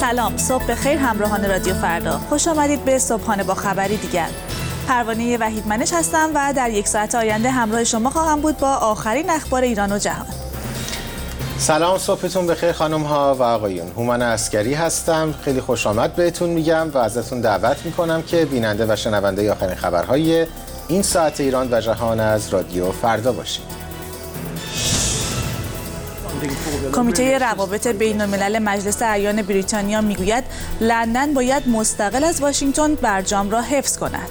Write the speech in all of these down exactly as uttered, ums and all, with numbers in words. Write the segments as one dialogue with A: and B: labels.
A: سلام، صبح بخیر همراهان رادیو فردا. خوش آمدید به صبحانه با خبری دیگر. پروانه وحیدمنش هستم و در یک ساعت آینده همراه شما خواهم بود با آخرین اخبار ایران و جهان.
B: سلام، صبحتون بخیر خانم ها و آقایون. هومن عسکری هستم. خیلی خوش آمد بهتون میگم و ازتون دعوت میکنم که بیننده و شنونده آخرین خبرهای این ساعت ایران و جهان از رادیو فردا باشید.
A: کمیته روابط بین الملل مجلس اعیان بریتانیا میگوید لندن باید مستقل از واشنگتن برجام را حفظ کند.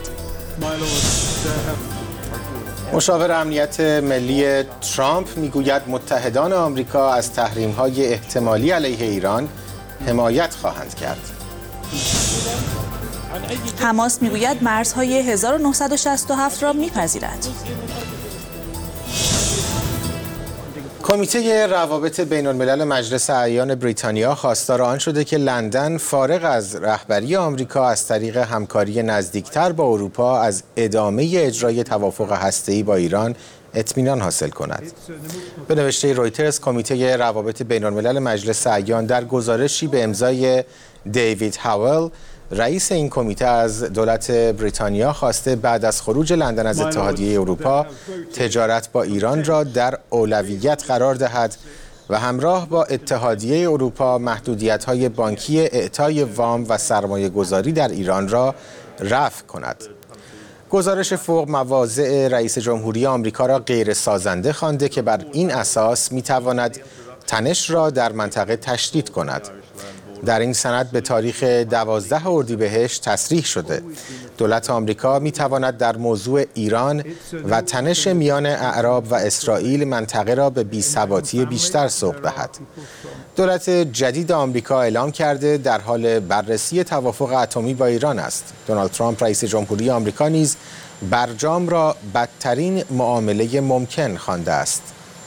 B: مشاور امنیت ملی ترامپ میگوید متحدان آمریکا از تحریم‌های احتمالی علیه ایران حمایت خواهند کرد.
A: حماس میگوید مرزهای هزار و نهصد و شصت و هفت را میپذیرد.
B: کمیته روابط بین الملل مجلس اعیان بریتانیا خواستار آن شده که لندن فارغ از رهبری آمریکا از طریق همکاری نزدیکتر با اروپا از ادامه اجرای توافق هسته‌ای با ایران اطمینان حاصل کند. به نوشته رویترز، کمیته روابط بین الملل مجلس اعیان در گزارشی به امضای دیوید هاول رئیس این کمیته از دولت بریتانیا خواسته بعد از خروج لندن از اتحادیه اروپا تجارت با ایران را در اولویت قرار دهد و همراه با اتحادیه اروپا محدودیت‌های بانکی اعطای وام و سرمایه گذاری در ایران را رفع کند. گزارش فوق مواضع رئیس جمهوری آمریکا را غیر سازنده خوانده که بر این اساس می‌تواند تنش را در منطقه تشدید کند. در این سند به تاریخ دوازده اردیبهشت تصریح شده دولت آمریکا می تواند در موضوع ایران و تنش میان اعراب و اسرائیل منطقه را به بی‌ثباتی بیشتر سوق دهد. دولت جدید آمریکا اعلام کرده در حال بررسی توافق اتمی با ایران است. دونالد ترامپ رئیس جمهوری آمریکا نیز برجام را بدترین معامله ممکن خوانده است.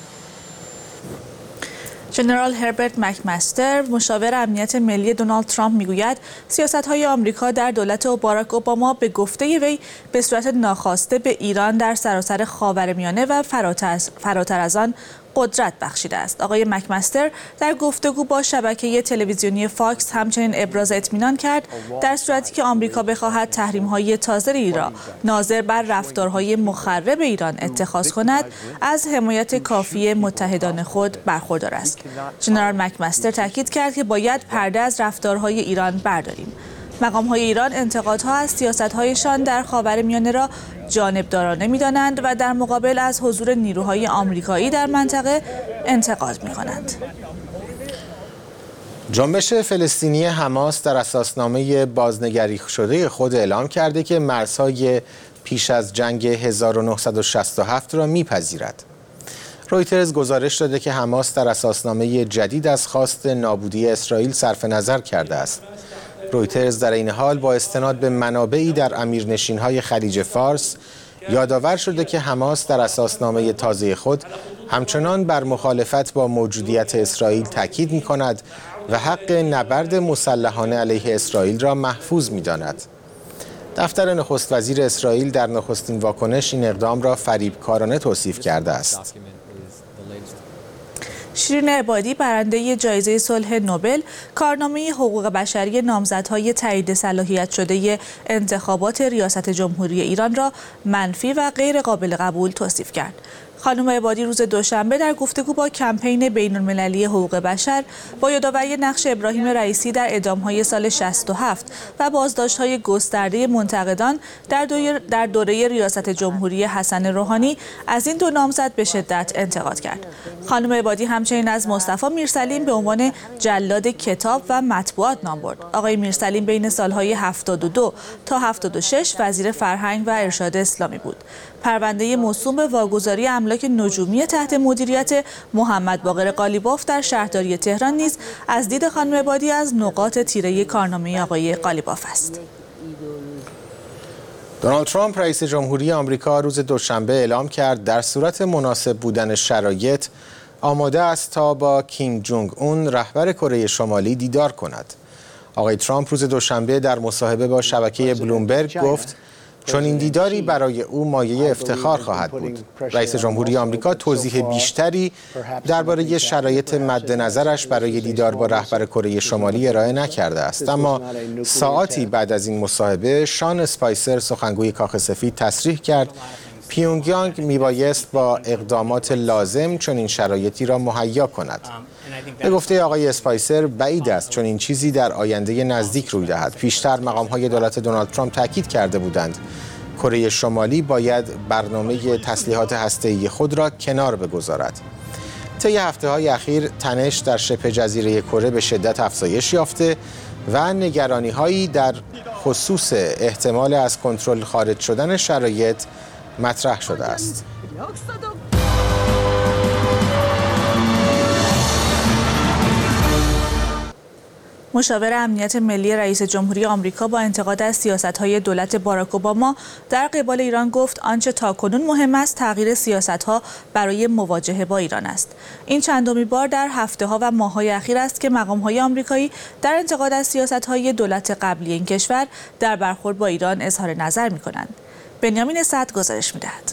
A: ژنرال هربرت مکمستر، مشاور امنیت ملی دونالد ترامپ میگوید سیاست‌های آمریکا در دولت باراک اوباما به گفته وی به صورت ناخواسته به ایران در سراسر خاورمیانه و فراتر از آن قدرت بخشیده است. آقای مکمستر در گفتگو با شبکه تلویزیونی فاکس همچنین ابراز اطمینان کرد در صورتی که آمریکا بخواهد تحریم‌های تازه‌ای را ناظر بر رفتارهای مخرب ایران اتخاذ کند، از حمایت کافی متحدان خود برخوردار است. ژنرال مکمستر تاکید کرد که باید پرده از رفتارهای ایران برداریم. مقام‌های ایران انتقادها از سیاست‌هایشان در خاورمیانه را جانبدارانه می‌دانند و در مقابل از حضور نیروهای آمریکایی در منطقه انتقاد می‌کنند.
B: جنبش فلسطینی حماس در اساسنامه بازنگری شده خود اعلام کرده که مرزهای پیش از جنگ هزار و نهصد و شصت و هفت را می‌پذیرد. رویترز گزارش داده که حماس در اساسنامه جدید از خواست نابودی اسرائیل صرف نظر کرده است. رویترز در این حال با استناد به منابعی در امیرنشین‌های خلیج فارس یادآور شده که حماس در اساسنامه تازه خود همچنان بر مخالفت با موجودیت اسرائیل تاکید می‌کند و حق نبرد مسلحانه علیه اسرائیل را محفوظ می‌داند. دفتر نخست وزیر اسرائیل در نخستین واکنش این اقدام را فریبکارانه توصیف کرده است.
A: شیرین عبادی، برنده جایزه صلح نوبل، کارنامه حقوق بشری نامزدهای تایید صلاحیت شده انتخابات ریاست جمهوری ایران را منفی و غیر قابل قبول توصیف کرد. خانم عبادی روز دوشنبه در گفتگو با کمپین بین‌المللی حقوق بشر با یادآوری نقش ابراهیم رئیسی در اعدام‌های سال شصت و هفت و بازداشت‌های گسترده منتقدان در دوره, در دوره ریاست جمهوری حسن روحانی از این دو نامزد به شدت انتقاد کرد. خانم عبادی همچنین از مصطفی میرسلیم به عنوان جلاد کتاب و مطبوعات نام برد. آقای میرسلیم بین سال‌های هفتاد و دو تا هفتاد و شش وزیر فرهنگ و ارشاد اسلامی بود. پرونده موسوم به واگذاری املاک نجومی تحت مدیریت محمد باقر قالیباف در شهرداری تهران نیز از دید خانم عبادی از نقاط تیره کارنامه آقای قالیباف است.
B: دونالد ترامپ رئیس جمهوری آمریکا روز دوشنبه اعلام کرد در صورت مناسب بودن شرایط آماده است تا با کیم جونگ اون رهبر کره شمالی دیدار کند. آقای ترامپ روز دوشنبه در مصاحبه با شبکه بلومبرگ گفت چون این دیداری برای او مایه افتخار خواهد بود. رئیس جمهوری آمریکا توضیح بیشتری درباره شرایط مد نظرش برای دیدار با رهبر کره شمالی ارائه نکرده است، اما ساعاتی بعد از این مصاحبه شان اسپایسر سخنگوی کاخ سفید تصریح کرد پیونگیانگ میبایست با اقدامات لازم چون این شرایطی را مهیا کند. به گفته آقای اسپایسر بعید است چون این چیزی در آینده نزدیک روی دهد. پیشتر مقام‌های دولت دونالد ترامپ تاکید کرده بودند کره شمالی باید برنامه تسلیحات هسته‌ای خود را کنار بگذارد. طی هفته‌های اخیر تنش در شبه جزیره کره به شدت افزایش یافته و نگرانی‌هایی در خصوص احتمال از کنترل خارج شدن شرایط مطرح شده است.
A: مشاور امنیت ملی رئیس جمهوری آمریکا با انتقاد از سیاست‌های دولت باراک اوباما در قبال ایران گفت آنچه تاکنون مهم است تغییر سیاست‌ها برای مواجهه با ایران است. این چندمین بار در هفته‌ها و ماه‌های اخیر است که مقام‌های آمریکایی در انتقاد از سیاست‌های دولت قبلی این کشور در برخورد با ایران اظهار نظر می‌کنند. بنیامین سعد گزارش می‌دهد.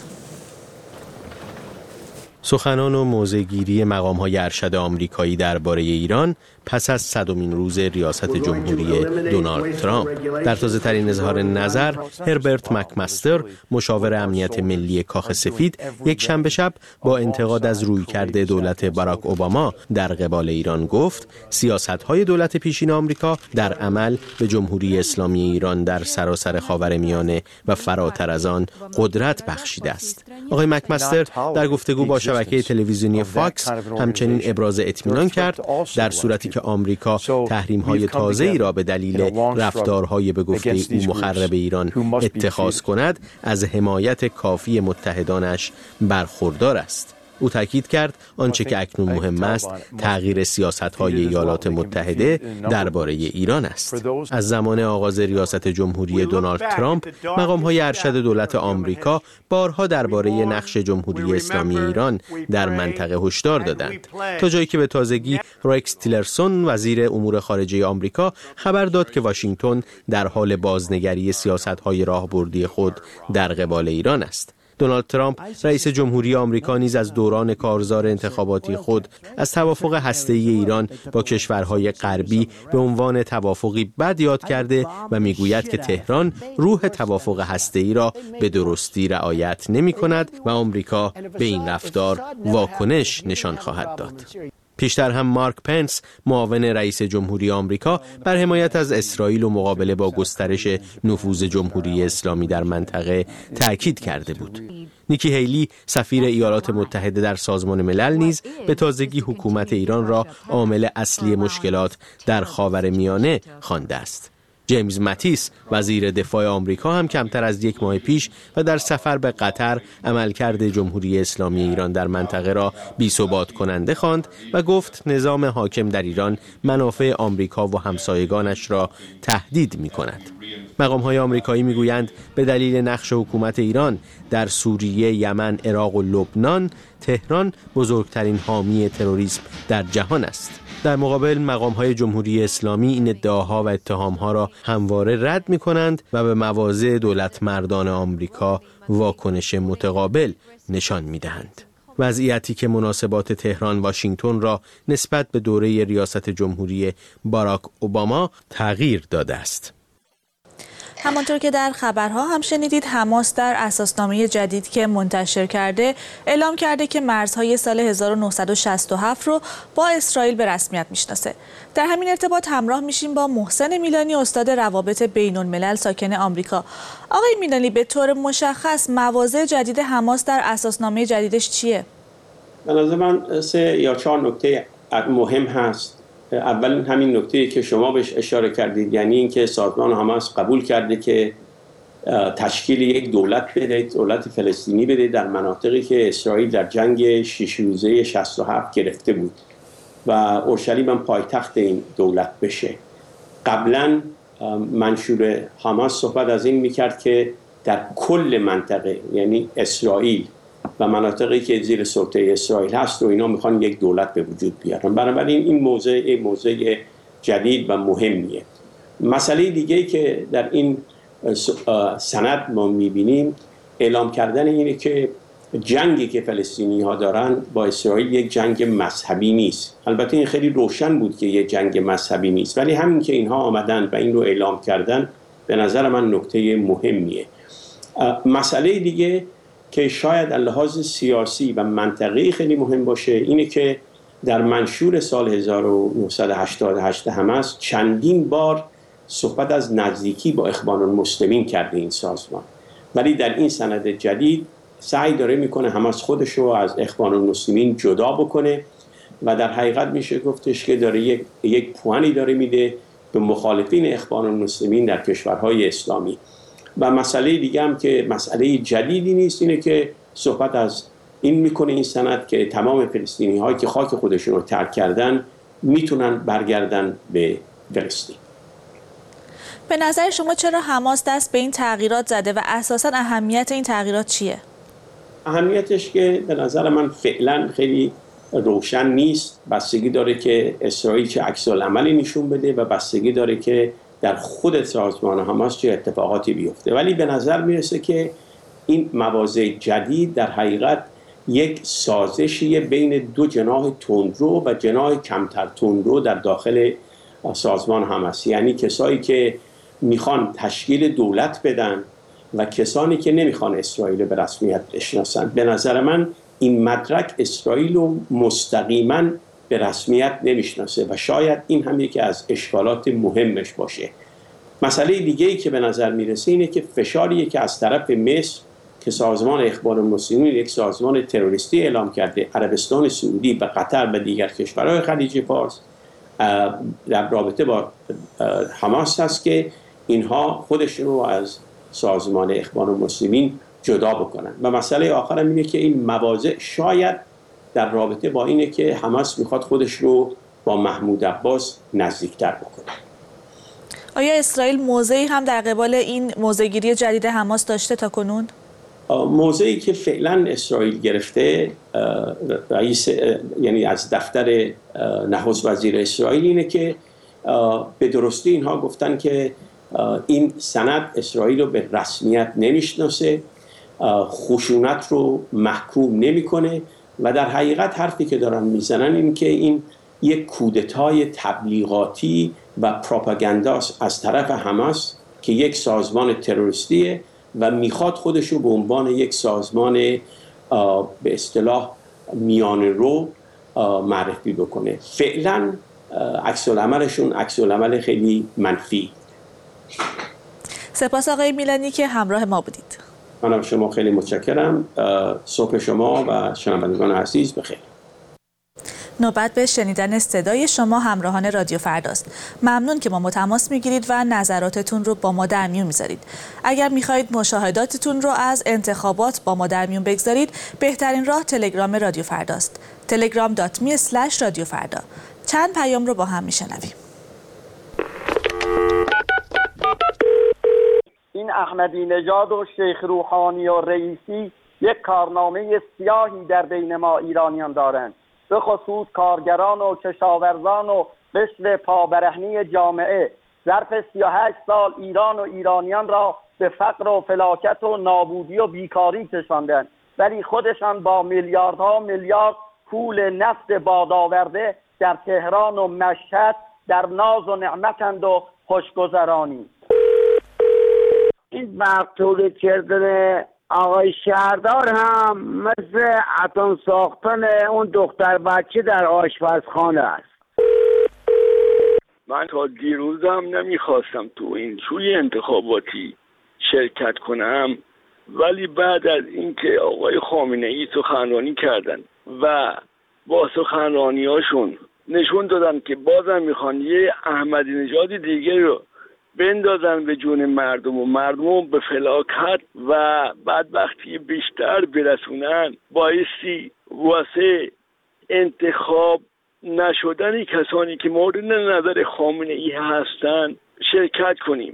C: سخنان و موضع‌گیری مقام‌های ارشد آمریکایی درباره ایران پس از صدمین روز ریاست جمهوری دونالد ترامپ. در تازه‌ترین اظهار نظر، هربرت مکمستر، مشاور امنیت ملی کاخ سفید، یک شنبه شب با انتقاد از رویکرد دولت باراک اوباما در قبال ایران گفت: سیاست‌های دولت پیشین آمریکا در عمل به جمهوری اسلامی ایران در سراسر خاورمیانه و فراتر از آن قدرت بخشیده است. آقای مکمستر در گفتگو با شبکه تلویزیونی فاکس همچنین ابراز اطمینان کرد در صورتی که آمریکا تحریم‌های تازه‌ای را به دلیل رفتارهای به گفته او مخرب ایران اتخاذ کند، از حمایت کافی متحدانش برخوردار است. او تاکید کرد آنچه که اکنون مهم است تغییر سیاست‌های ایالات متحده درباره ایران است. از زمان آغاز ریاست جمهوری دونالد ترامپ، مقام‌های ارشد دولت آمریکا بارها درباره نقش جمهوری اسلامی ایران در منطقه هشدار دادند، تا جایی که به تازگی رکس تیلرسون وزیر امور خارجه آمریکا خبر داد که واشنگتن در حال بازنگری سیاست‌های راهبردی خود در قبال ایران است. دونالد ترامپ رئیس جمهوری آمریکا نیز از دوران کارزار انتخاباتی خود از توافق هسته‌ای ایران با کشورهای غربی به عنوان توافقی بد یاد کرده و میگوید که تهران روح توافق هسته‌ای را به درستی رعایت نمی‌کند و آمریکا به این رفتار واکنش نشان خواهد داد. پیشتر هم مارک پنس، معاون رئیس جمهوری آمریکا، بر حمایت از اسرائیل و مقابله با گسترش نفوذ جمهوری اسلامی در منطقه تأکید کرده بود. نیکی هیلی، سفیر ایالات متحده در سازمان ملل، نیز به تازگی حکومت ایران را عامل اصلی مشکلات در خاورمیانه خوانده است. جیمز ماتیس، وزیر دفاع آمریکا، هم کمتر از یک ماه پیش و در سفر به قطر عملکرد جمهوری اسلامی ایران در منطقه را بی‌ثبات کننده خواند و گفت نظام حاکم در ایران منافع آمریکا و همسایگانش را تهدید می‌کند. مقام‌های آمریکایی می‌گویند به دلیل نقش حکومت ایران در سوریه، یمن، عراق و لبنان، تهران بزرگترین حامی تروریسم در جهان است. در مقابل مقام‌های جمهوری اسلامی این ادعاها و اتهام‌ها را همواره رد می‌کنند و به مواضع دولت مردان آمریکا واکنش متقابل نشان می‌دهند. وضعیتی که مناسبات تهران واشنگتن را نسبت به دوره ریاست جمهوری باراک اوباما تغییر داده است.
A: همانطور که در خبرها هم شنیدید، حماس در اساسنامه جدید که منتشر کرده اعلام کرده که مرزهای سال هزار و نهصد و شصت و هفت رو با اسرائیل به رسمیت میشناسه. در همین ارتباط همراه میشیم با محسن میلانی، استاد روابط بین الملل ساکن آمریکا. آقای میلانی، به طور مشخص مواضع جدید حماس در اساسنامه جدیدش چیه؟
D: به نظر من سه یا چهار نکته مهم هست. اول همین نکته که شما بهش اشاره کردید، یعنی اینکه سازمان حماس قبول کرده که تشکیل یک دولت بده، دولت فلسطینی بده در مناطقی که اسرائیل در جنگ شش روزه شصت و هفت گرفته بود و اورشلیم هم پایتخت این دولت بشه. قبلا منشور حماس صحبت از این میکرد که در کل منطقه، یعنی اسرائیل و مناطقی که زیر سلطه اسرائیل هست و اینا میخوان یک دولت به وجود بیارن. بنابراین این موضوع موضوع جدید و مهمیه. مسئله دیگه‌ای که در این سند ما میبینیم اعلام کردن اینه که جنگی که فلسطینی ها دارن با اسرائیل یک جنگ مذهبی نیست. البته این خیلی روشن بود که یک جنگ مذهبی نیست، ولی همین که اینها آمدن و این رو اعلام کردن به نظر من نکته مهمیه. مسئله دیگه که شاید لحاظ سیاسی و منطقی خیلی مهم باشه اینه که در منشور سال هزار و نهصد و هشتاد و هشت حماس چندین بار صحبت از نزدیکی با اخوان المسلمین کرده این سازمان، ولی در این سند جدید سعی داره میکنه حماس خودش رو از اخوان المسلمین جدا بکنه و در حقیقت میشه گفتش که داره یک یک پوانی داره میده به مخالفین اخوان المسلمین در کشورهای اسلامی. و مسئله دیگه هم که مسئله جدیدی نیست اینه که صحبت از این میکنه این سند که تمام فلسطینی هایی که خاک خودشون رو ترک کردن میتونن برگردن به فلسطین.
A: به نظر شما چرا حماس دست به این تغییرات زده و اساساً اهمیت این تغییرات چیه؟
D: اهمیتش که به نظر من فعلا خیلی روشن نیست، بستگی داره که اسرائیل چه عکس العملی نشون بده و بستگی داره که در خود سازمان حماس چه اتفاقاتی بیفته. ولی به نظر میرسه که این مواضع جدید در حقیقت یک سازشی بین دو جناح تندرو و جناح کمتر تندرو در داخل سازمان حماس، یعنی کسایی که میخوان تشکیل دولت بدن و کسانی که نمیخوان اسرائیل به رسمیت بشناسن. به نظر من این مدرک اسرائیل رو مستقیما به رسمیت نمیشناسه و شاید این هم یکی از اشکالات مهمش باشه. مسئله دیگه‌ای که به نظر میرسه اینه که فشاریه که از طرف مصر که سازمان اخوان المسلمین یک سازمان تروریستی اعلام کرده، عربستان سعودی و قطر و دیگر کشورهای خلیج فارس در رابطه با حماس هست که اینها خودشون رو از سازمان اخوان المسلمین جدا بکنن. و مسئله آخر هم اینه که این مواضع شاید در رابطه با اینه که حماس میخواد خودش رو با محمود عباس نزدیکتر بکنه.
A: آیا اسرائیل موضعی هم در قبال این موضع‌گیری جدید حماس داشته تا کنون؟
D: موضعی که فعلا اسرائیل گرفته رئیس یعنی از دفتر نخست وزیر اسرائیل اینه که به درستی اینها گفتن که این سند اسرائیل رو به رسمیت نمیشناسه، خشونت رو محکوم نمیکنه و در حقیقت حرفی که دارن میزنن این که این یک کودتای تبلیغاتی و پروپاگانداست از طرف حماس که یک سازمان تروریستیه و میخواد خودش رو به عنوان یک سازمان به اصطلاح میانه رو معرفی بکنه. فعلا عکس العملشون عکس العمل خیلی منفی.
A: سپاس آقای میلانی که همراه ما بودید.
D: منم شما خیلی متشکرم. صبح شما و شنوندگان عزیز بخیر.
A: نوبت به شنیدن صدای شما همراهان رادیو فرداست. ممنون که با ما تماس میگیرید و نظراتتون رو با ما در میون میذارید. اگر میخواهید مشاهداتتون رو از انتخابات با ما در میون بگذارید، بهترین راه تلگرام رادیو فرداست. تلگرام دات می اسلش رادیو فردا. چند پیام رو با هم میشنویم.
E: این احمدی نژاد و شیخ روحانی و رئیسی یک کارنامه سیاهی در بین ما ایرانیان دارند، به خصوص کارگران و کشاورزان و قشر پابرهنی جامعه. ظرف سی و هشت سال ایران و ایرانیان را به فقر و فلاکت و نابودی و بیکاری کشاندند، ولی خودشان با میلیاردها میلیارد پول نفت بادآورده در تهران و مشهد در ناز و نعمتند و خوشگذرانی.
F: این وقت تولید کردن آقای شهردار هم مثل اتم ساختن اون دختر بچه در آشپزخانه است.
G: من تا دیروزم نمیخواستم تو این سوی انتخاباتی شرکت کنم، ولی بعد از اینکه آقای خامنه‌ای سخنرانی کردن و با سخنرانی هاشون نشون دادن که بازم میخوان یه احمدی نژاد دیگه رو بندازن به جون مردم و مردم به فلاکت و بدبختی بیشتر برسونن، بایستی واسه انتخاب نشدن کسانی که مورد نظر خامنه ای هستن شرکت کنیم.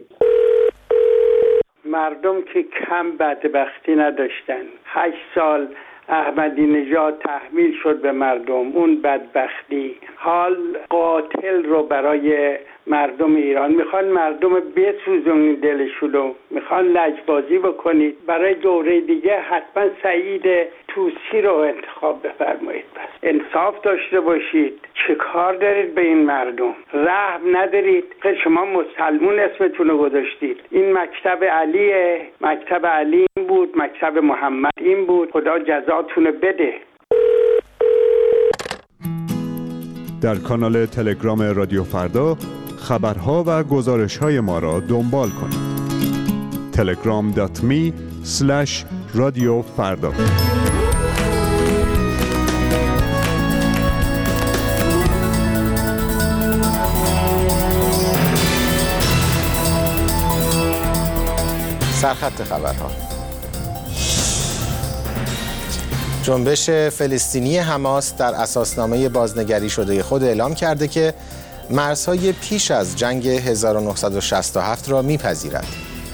H: مردم که کم بدبختی نداشتن. هشت سال احمدی نژاد تحمیل شد به مردم اون بدبختی. حال قاتل رو برای مردم ایران. میخوان مردم بسوزونید دلشونو، میخوان لجبازی بکنید. برای دوره دیگه حتما سعید طوسی رو انتخاب بفرمایید. بس انصاف داشته باشید. چه کار دارید به این مردم؟ رحم ندارید. شما مسلمون اسمتون رو گذاشتید. این مکتب علیه، مکتب علی این بود، مکتب محمد این بود. خدا جزاتون بده.
I: در کانال تلگرام رادیو فردا خبرها و گزارش‌های ما را دنبال کنید. تلگرام دات می اسلش رادیو فردا.
B: سرخط خبرها. جنبش فلسطینی حماس در اساسنامه بازنگری شده خود اعلام کرده که مرزهای پیش از جنگ هزار و نهصد و شصت و هفت را میپذیرد.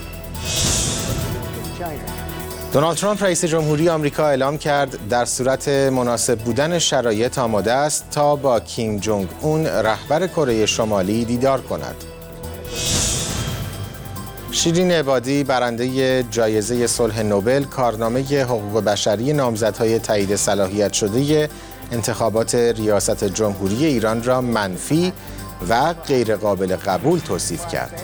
B: دونالد ترامپ رئیس جمهوری آمریکا اعلام کرد در صورت مناسب بودن شرایط آماده است تا با کیم جونگ اون رهبر کره شمالی دیدار کند. شیرین عبادی برنده جایزه صلح نوبل کارنامه حقوق بشری نامزدهای تایید صلاحیت شده انتخابات ریاست جمهوری ایران را منفی و غیرقابل قبول توصیف کرد.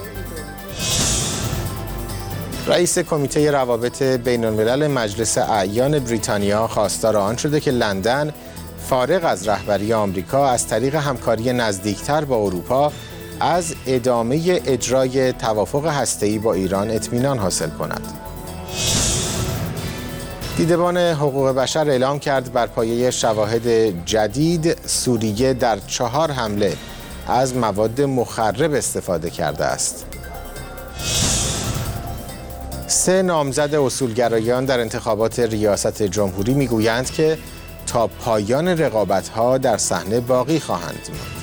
B: رئیس کمیته روابط بین الملل مجلس اعیان بریتانیا خواستار آن شده که لندن فارغ از رهبری آمریکا از طریق همکاری نزدیکتر با اروپا از ادامه اجرای توافق هسته‌ای با ایران اطمینان حاصل کند. دیدبان حقوق بشر اعلام کرد بر پایه شواهد جدید سوریه در چهار حمله از مواد مخرب استفاده کرده است. سه نامزد اصولگرایان در انتخابات ریاست جمهوری میگویند که تا پایان رقابت‌ها در صحنه باقی خواهند ماند.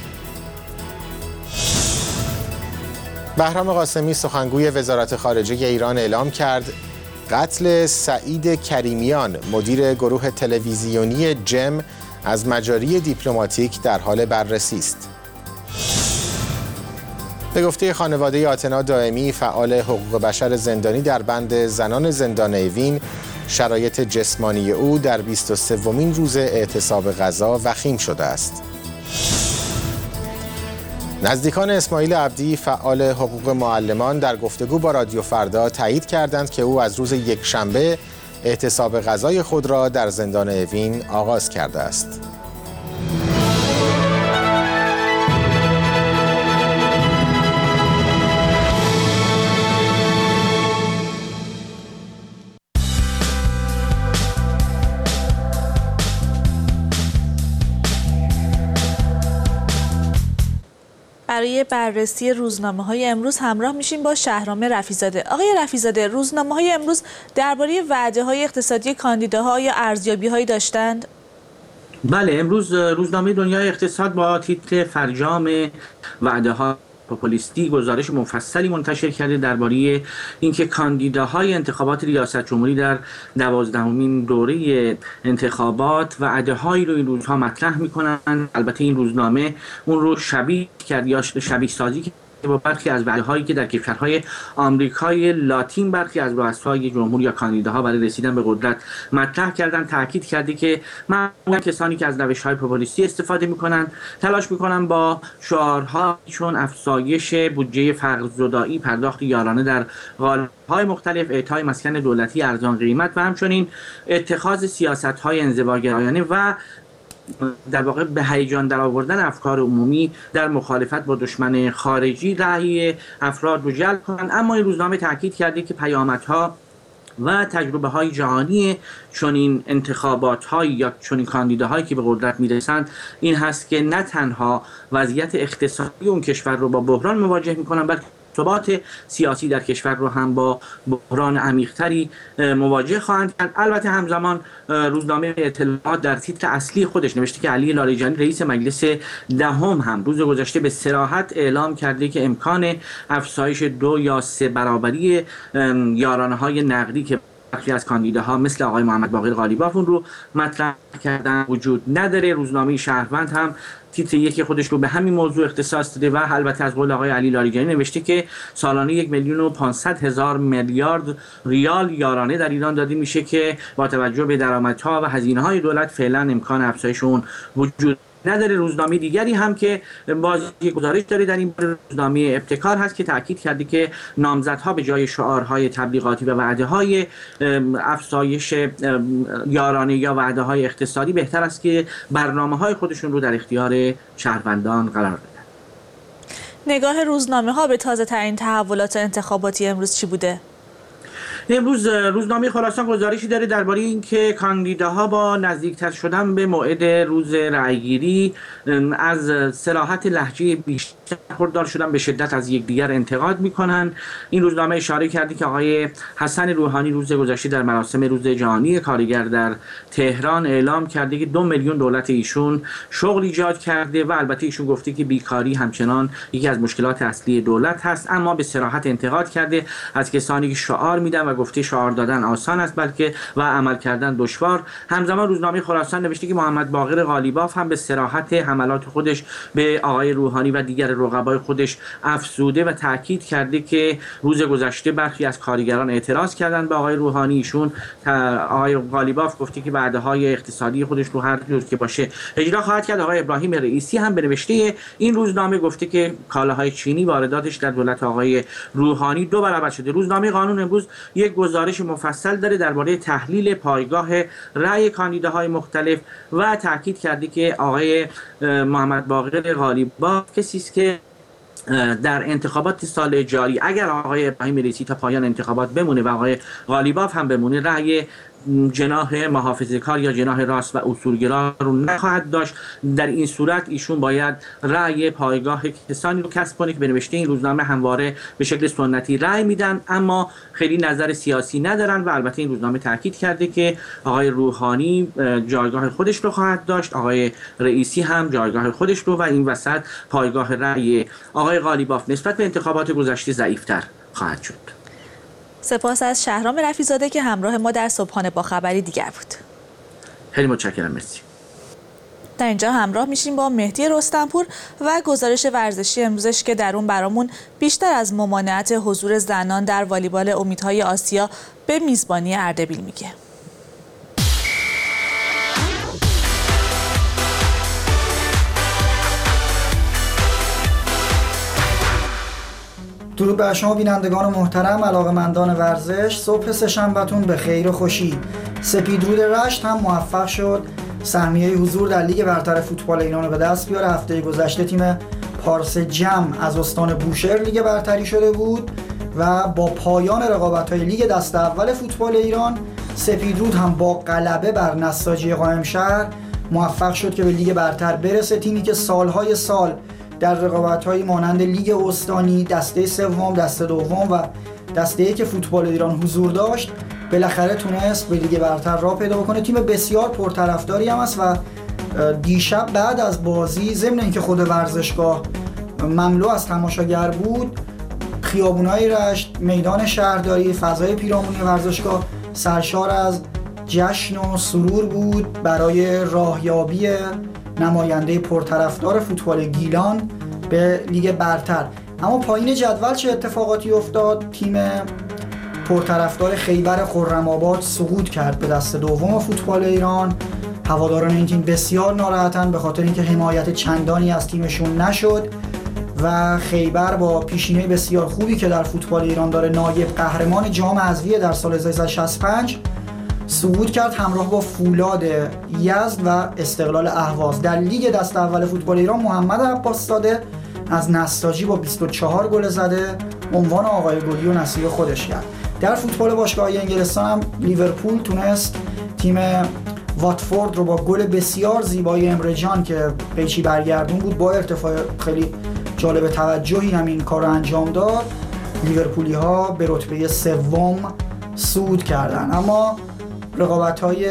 B: بهرام قاسمی سخنگوی وزارت خارجه ایران اعلام کرد قتل سعید کریمیان مدیر گروه تلویزیونی جم از مجاری دیپلماتیک در حال بررسی است. به گفته خانواده آتنا دائمی فعال حقوق بشر زندانی در بند زنان زندان اوین، شرایط جسمانی او در بیست و سومین روز اعتصاب غذا وخیم شده است. نزدیکان اسماعیل عبدی فعال حقوق معلمان در گفتگو با رادیو فردا تایید کردند که او از روز یکشنبه اعتصاب غذای خود را در زندان اوین آغاز کرده است.
A: برای بررسی روزنامه‌های امروز همراه میشیم با شهرام رفیزاده. آقای رفیزاده، روزنامه‌های امروز درباره وعده‌های اقتصادی کاندیداها یا ارزیابی‌هایی داشتند؟
J: بله، امروز روزنامه دنیای اقتصاد با تیتر فرجام وعده‌ها پوپولیستی گزارش مفصلی منتشر کرده درباره اینکه کاندیداهای انتخابات ریاست جمهوری در دوازدهمین دوره انتخابات وعده‌هایی رو این روزها مطرح می‌کنند. البته این روزنامه اون رو شبیه کرد یا شبیه سازی کرد با برخی از وعده‌هایی که در کشورهای آمریکای لاتین برخی از رؤسای جمهور یا کاندیداها برای رسیدن به قدرت مطرح کردن. تاکید کرده که معمولا کسانی که از روش‌های پوپولیستی استفاده می‌کنند تلاش می‌کنند با شعارها چون افزایش بودجه فقرزدایی، پرداخت یارانه در قالب‌های مختلف، اعطای مسکن دولتی ارزان قیمت و همچنین اتخاذ سیاست‌های انزواگرایانه و در واقع به هیجان در آوردن افکار عمومی در مخالفت با دشمن خارجی رأی افراد رو جلب کنند. اما این روزنامه تاکید کرده که پیامدها و تجربه های جهانی چنین انتخابات های یا چنین کاندیداهایی که به قدرت میرسند این هست که نه تنها وضعیت اقتصادی اون کشور رو با بحران مواجه میکنن، بلکه ثبات سیاسی در کشور رو هم با بحران عمیق‌تری مواجه خواهند کرد. البته همزمان روزنامه اطلاعات در تیتر اصلی خودش نوشته که علی لاریجانی رئیس مجلس دهم هم روز گذشته به صراحت اعلام کرده که امکان افزایش دو یا سه برابری یارانه‌های نقدی که برخی از کاندیداها مثل آقای محمد باقر قالیباف اون رو مطرح کردن وجود نداره. روزنامه شهروند هم تیتر یکی خودش رو به همین موضوع اختصاص داده و البته از قول آقای علی لاریجانی نوشته که سالانه یک میلیون و پانصد هزار میلیارد ریال یارانه در ایران داده میشه که با توجه به درآمدها و هزینه‌های دولت فعلا امکان افزایش اون وجود نداره. روزنامه دیگری هم که باز یک گزارش داره در این روزنامه ابتکار هست که تاکید کرده که نامزدها به جای شعارهای تبلیغاتی و وعده‌های افزایش یارانه یا وعده‌های اقتصادی بهتر است که برنامه‌های خودشون رو در اختیار شهروندان قرار بدن.
A: نگاه روزنامه‌ها به تازه ترین تحولات انتخاباتی امروز چی بوده؟
J: امروز روزنامه خراسان گزارشی داره درباره اینکه کاندیداها با نزدیکتر شدن به موعد روز رأیگیری از صراحت لهجه بیشتر خوددار شدن، به شدت از یکدیگر انتقاد میکنن. این روزنامه اشاره کرده که آقای حسن روحانی روز گذشته در مراسم روز جهانی کارگر در تهران اعلام کرده که دو میلیون دولت ایشون شغل ایجاد کرده و البته ایشون گفته که بیکاری همچنان یکی از مشکلات اصلی دولت هست، اما به صراحت انتقاد کرده از کسانی که شعار میدن و گفته شعار دادن آسان است بلکه و عمل کردن دشوار. همزمان روزنامه خراسان نوشته که محمد باقر قالیباف هم به صراحت حملات خودش به آقای روحانی و دیگر رقبای خودش افزوده و تاکید کرده که روز گذشته برخی از کارگران اعتراض کردند به آقای روحانی. ایشون آقای قالیباف گفته که وعده‌های اقتصادی خودش رو هر جور که باشه اجرا خواهد کرد. آقای ابراهیم رئیسی هم به نوشته این روزنامه گفته که کالاهای چینی وارداتش در دولت آقای روحانی دو برابر شده. روزنامه قانون امروز یک گزارش مفصل داره درباره تحلیل پایگاه رأی کاندیداهای مختلف و تاکید کرده که آقای محمد باقر قالیباف کسی است که در انتخابات سال جاری اگر آقای ابراهیم رئیسی تا پایان انتخابات بمونه و آقای قالیباف هم بمونه رأی جناح محافظه‌کار یا جناح راست و اصولگرا رو نخواهد داشت. در این صورت ایشون باید رأی پایگاه کسانی رو کسب کنه که به نوشته این روزنامه همواره به شکل سنتی رأی میدن اما خیلی نظر سیاسی ندارن و البته این روزنامه تاکید کرده که آقای روحانی جایگاه خودش رو خواهد داشت، آقای رئیسی هم جایگاه خودش رو و این وسط پایگاه رأی آقای قالیباف نسبت به انتخابات گذشته ضعیف‌تر خواهد شد.
A: سپاس از شهرام رفیع‌زاده که همراه ما در صبحانه با خبری دیگر بود.
J: خیلی متشکرم، مرسی.
A: در اینجا همراه میشیم با مهدی رستمپور و گزارش ورزشی امروزش که در اون برامون بیشتر از ممانعت حضور زنان در والیبال امیدهای آسیا به میزبانی اردبیل میگه.
K: درود بر شما بینندگان محترم، علاقه‌مندان ورزش. صبح سه‌شنبه‌تون به خیر و خوشی. سپیدرود رشت هم موفق شد سهمیه حضور در لیگ برتر فوتبال ایران رو به دست بیاره. هفته گذشته تیم پارس جم از استان بوشهر لیگ برتری شده بود و با پایان رقابت‌های لیگ دست اول فوتبال ایران سپیدرود هم با غلبه بر نساجی قائمشهر موفق شد که به لیگ برتر برسه. تیمی که سالهای سال در رقابت‌های مانند لیگ استانی، دسته سوم، دسته دوم و دسته یک فوتبال ایران حضور داشت، بالاخره تونست به لیگ برتر راه پیدا بکنه. تیم بسیار پرطرفداری هم است و دیشب بعد از بازی ضمن اینکه خود ورزشگاه مملو از تماشاگر بود، خیابون‌های رشت، میدان شهرداری، فضای پیرامونی ورزشگاه سرشار از جشن و سرور بود برای راهیابی نماینده پرطرفدار فوتبال گیلان به لیگ برتر. اما پایین جدول چه اتفاقاتی افتاد؟ تیم پرطرفدار خیبر خرم‌آباد سقوط کرد به دسته دوم فوتبال ایران. هواداران این تیم بسیار ناراحتن به خاطر اینکه حمایت چندانی از تیمشون نشد و خیبر با پیشینه بسیار خوبی که در فوتبال ایران داره، نایب قهرمان جام حذفی در سال هزار و سیصد و شصت و پنج، سقوط کرد همراه با فولاد یزد و استقلال اهواز. در لیگ دست اول فوتبال ایران محمد عباس‌زاده از نساجی با بیست و چهار گل زده عنوان آقای گلی و نصیب خودش کرد. در فوتبال باشگاه‌های انگلستان هم لیورپول تونست تیم واتفورد رو با گل بسیار زیبای امره جان که پیچی برگردون بود با ارتفاع خیلی جالب توجهی همین کار رو انجام داد. لیورپولی ها به رتبه سوم صعود کردن. اما رقابت‌های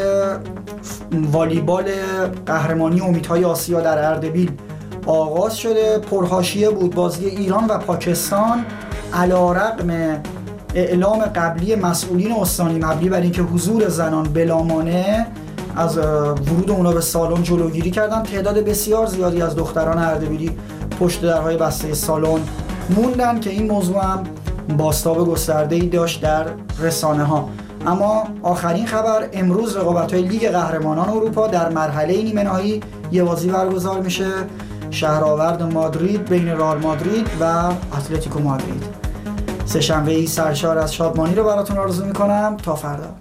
K: والیبال قهرمانی امیدهای آسیا در اردبیل آغاز شده. پرحاشیه بود بازی ایران و پاکستان. علی‌رغم اعلام قبلی مسئولین استانی مبنی بر اینکه حضور زنان بلا مانع از ورود اونا به سالن جلوگیری کردن. تعداد بسیار زیادی از دختران اردبیلی پشت درهای بسته سالن موندن که این موضوع هم بازتاب گسترده‌ای داشت در رسانه ها. اما آخرین خبر، امروز رقابت‌های لیگ قهرمانان اروپا در مرحله نیمه نهایی یه بازی برگزار میشه، شهرآورد مادرید بین رئال مادرید و اتلتیکو مادرید. سه شنبه‌ای سرشار از شادمانی رو براتون آرزو میکنم. تا فردا.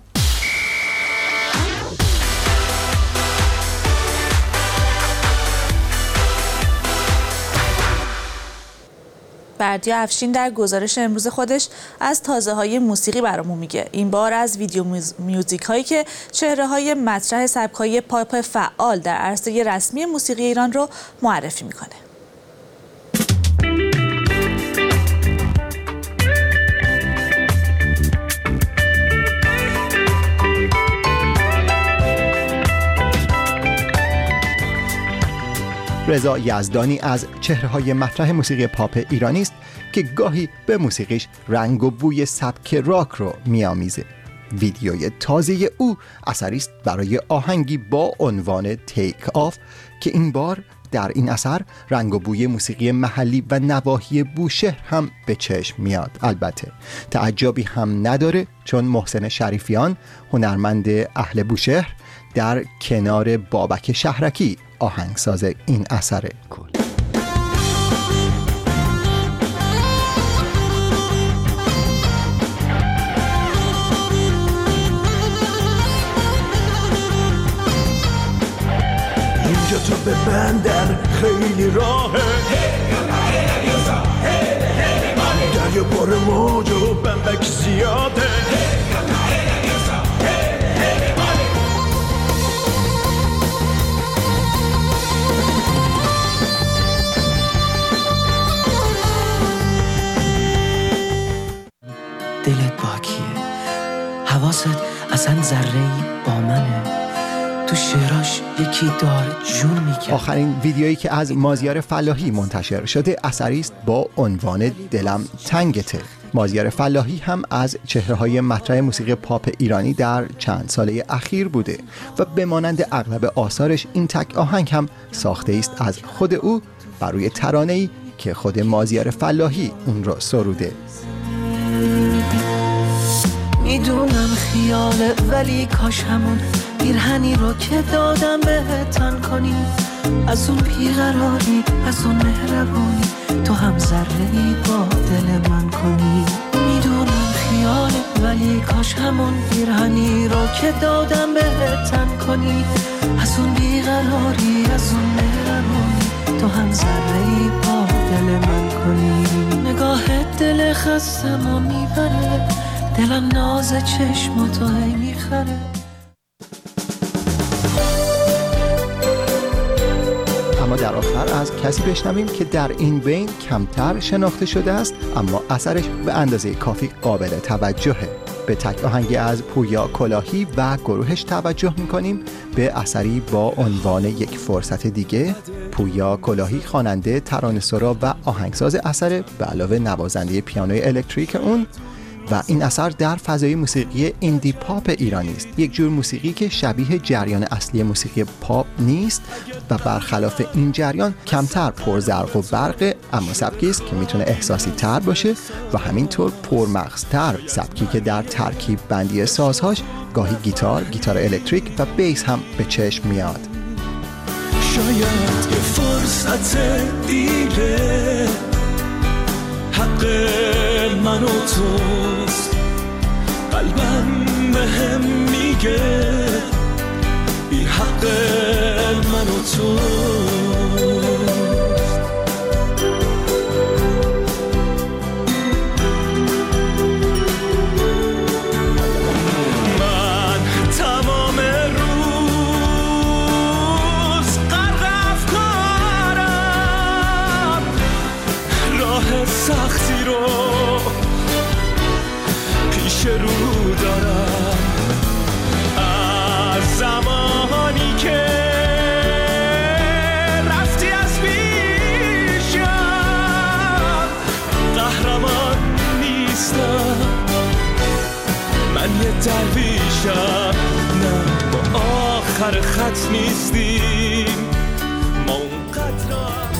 A: بردیا افشین در گزارش امروز خودش از تازه‌های موسیقی برامون میگه. این بار از ویدیو میوزیک هایی که چهره‌های مطرح سبک‌های پاپ فعال در عرصه رسمی موسیقی ایران رو معرفی میکنه.
L: رضا یزدانی از چهره‌های مطرح موسیقی پاپ ایرانی است که گاهی به موسیقیش رنگ و بوی سبک راک رو می‌آمیزه. ویدیوی تازه او اثری است برای آهنگی با عنوان تیک آف که این بار در این اثر رنگ و بوی موسیقی محلی و نواحی بوشهر هم به چشم میاد. البته تعجبی هم نداره چون محسن شریفیان، هنرمند اهل بوشهر، در کنار بابک شهرکی آهنگساز این اثر کل.
M: اینجا تو به بندر خیلی راهه، دریا پر موج و بمبک زیاده،
N: دلت با کیه؟ حواست اصلا ذره‌ای با منه، تو شعراش یکی داره جون میگه.
L: آخرین ویدیویی که از مازیار فلاحی منتشر شده اثری است با عنوان دلم تنگته. مازیار فلاحی هم از چهره‌های مطرح موسیقی پاپ ایرانی در چند ساله اخیر بوده و به مانند اغلب آثارش این تک آهنگ هم ساخته است از خود او بر روی ترانه‌ای که خود مازیار فلاحی اون را سروده.
N: میدونم خیاله ولی کاش همون پیرهنی رو که دادم بهت تن کنی، از اون بیقراری، از اون مهربونی، تو هم ذره‌ای با دل من کنی. میدونم خیاله ولی کاش همون پیرهنی رو که دادم بهت تن کنی، از اون بیقراری، از اون مهربونی، تو هم ذره‌ای با دل من کنی. نگاهت دل خستمو میبره، دلم ناز چشماتو هی میخره.
L: اما در آخر از کسی بشنویم که در این بین کمتر شناخته شده است اما اثرش به اندازه کافی قابل توجهه. به تک آهنگی از پویا کلاهی و گروهش توجه میکنیم به اثری با عنوان یک فرصت دیگه. پویا کلاهی خواننده، ترانه‌سرا و آهنگساز اثر به علاوه نوازنده پیانوی الکتریک اون و این اثر در فضای موسیقی ایندی پاپ ایرانی است. یک جور موسیقی که شبیه جریان اصلی موسیقی پاپ نیست و برخلاف این جریان کمتر پرزرق و برقه، اما سبکی است که میتونه احساسی تر باشه و همینطور پرمغزتر، سبکی که در ترکیب بندی سازهاش گاهی گیتار، گیتار الکتریک و بیس هم به چشم میاد.
M: شاید یه فرصت دیگه حق من و توست، قلبم بهم میگه بی حق من و توست. من تمام روز غرق افکارم، راه سختی رو پیش رو دارم،
O: سر خط نیستیم، ما اونقدر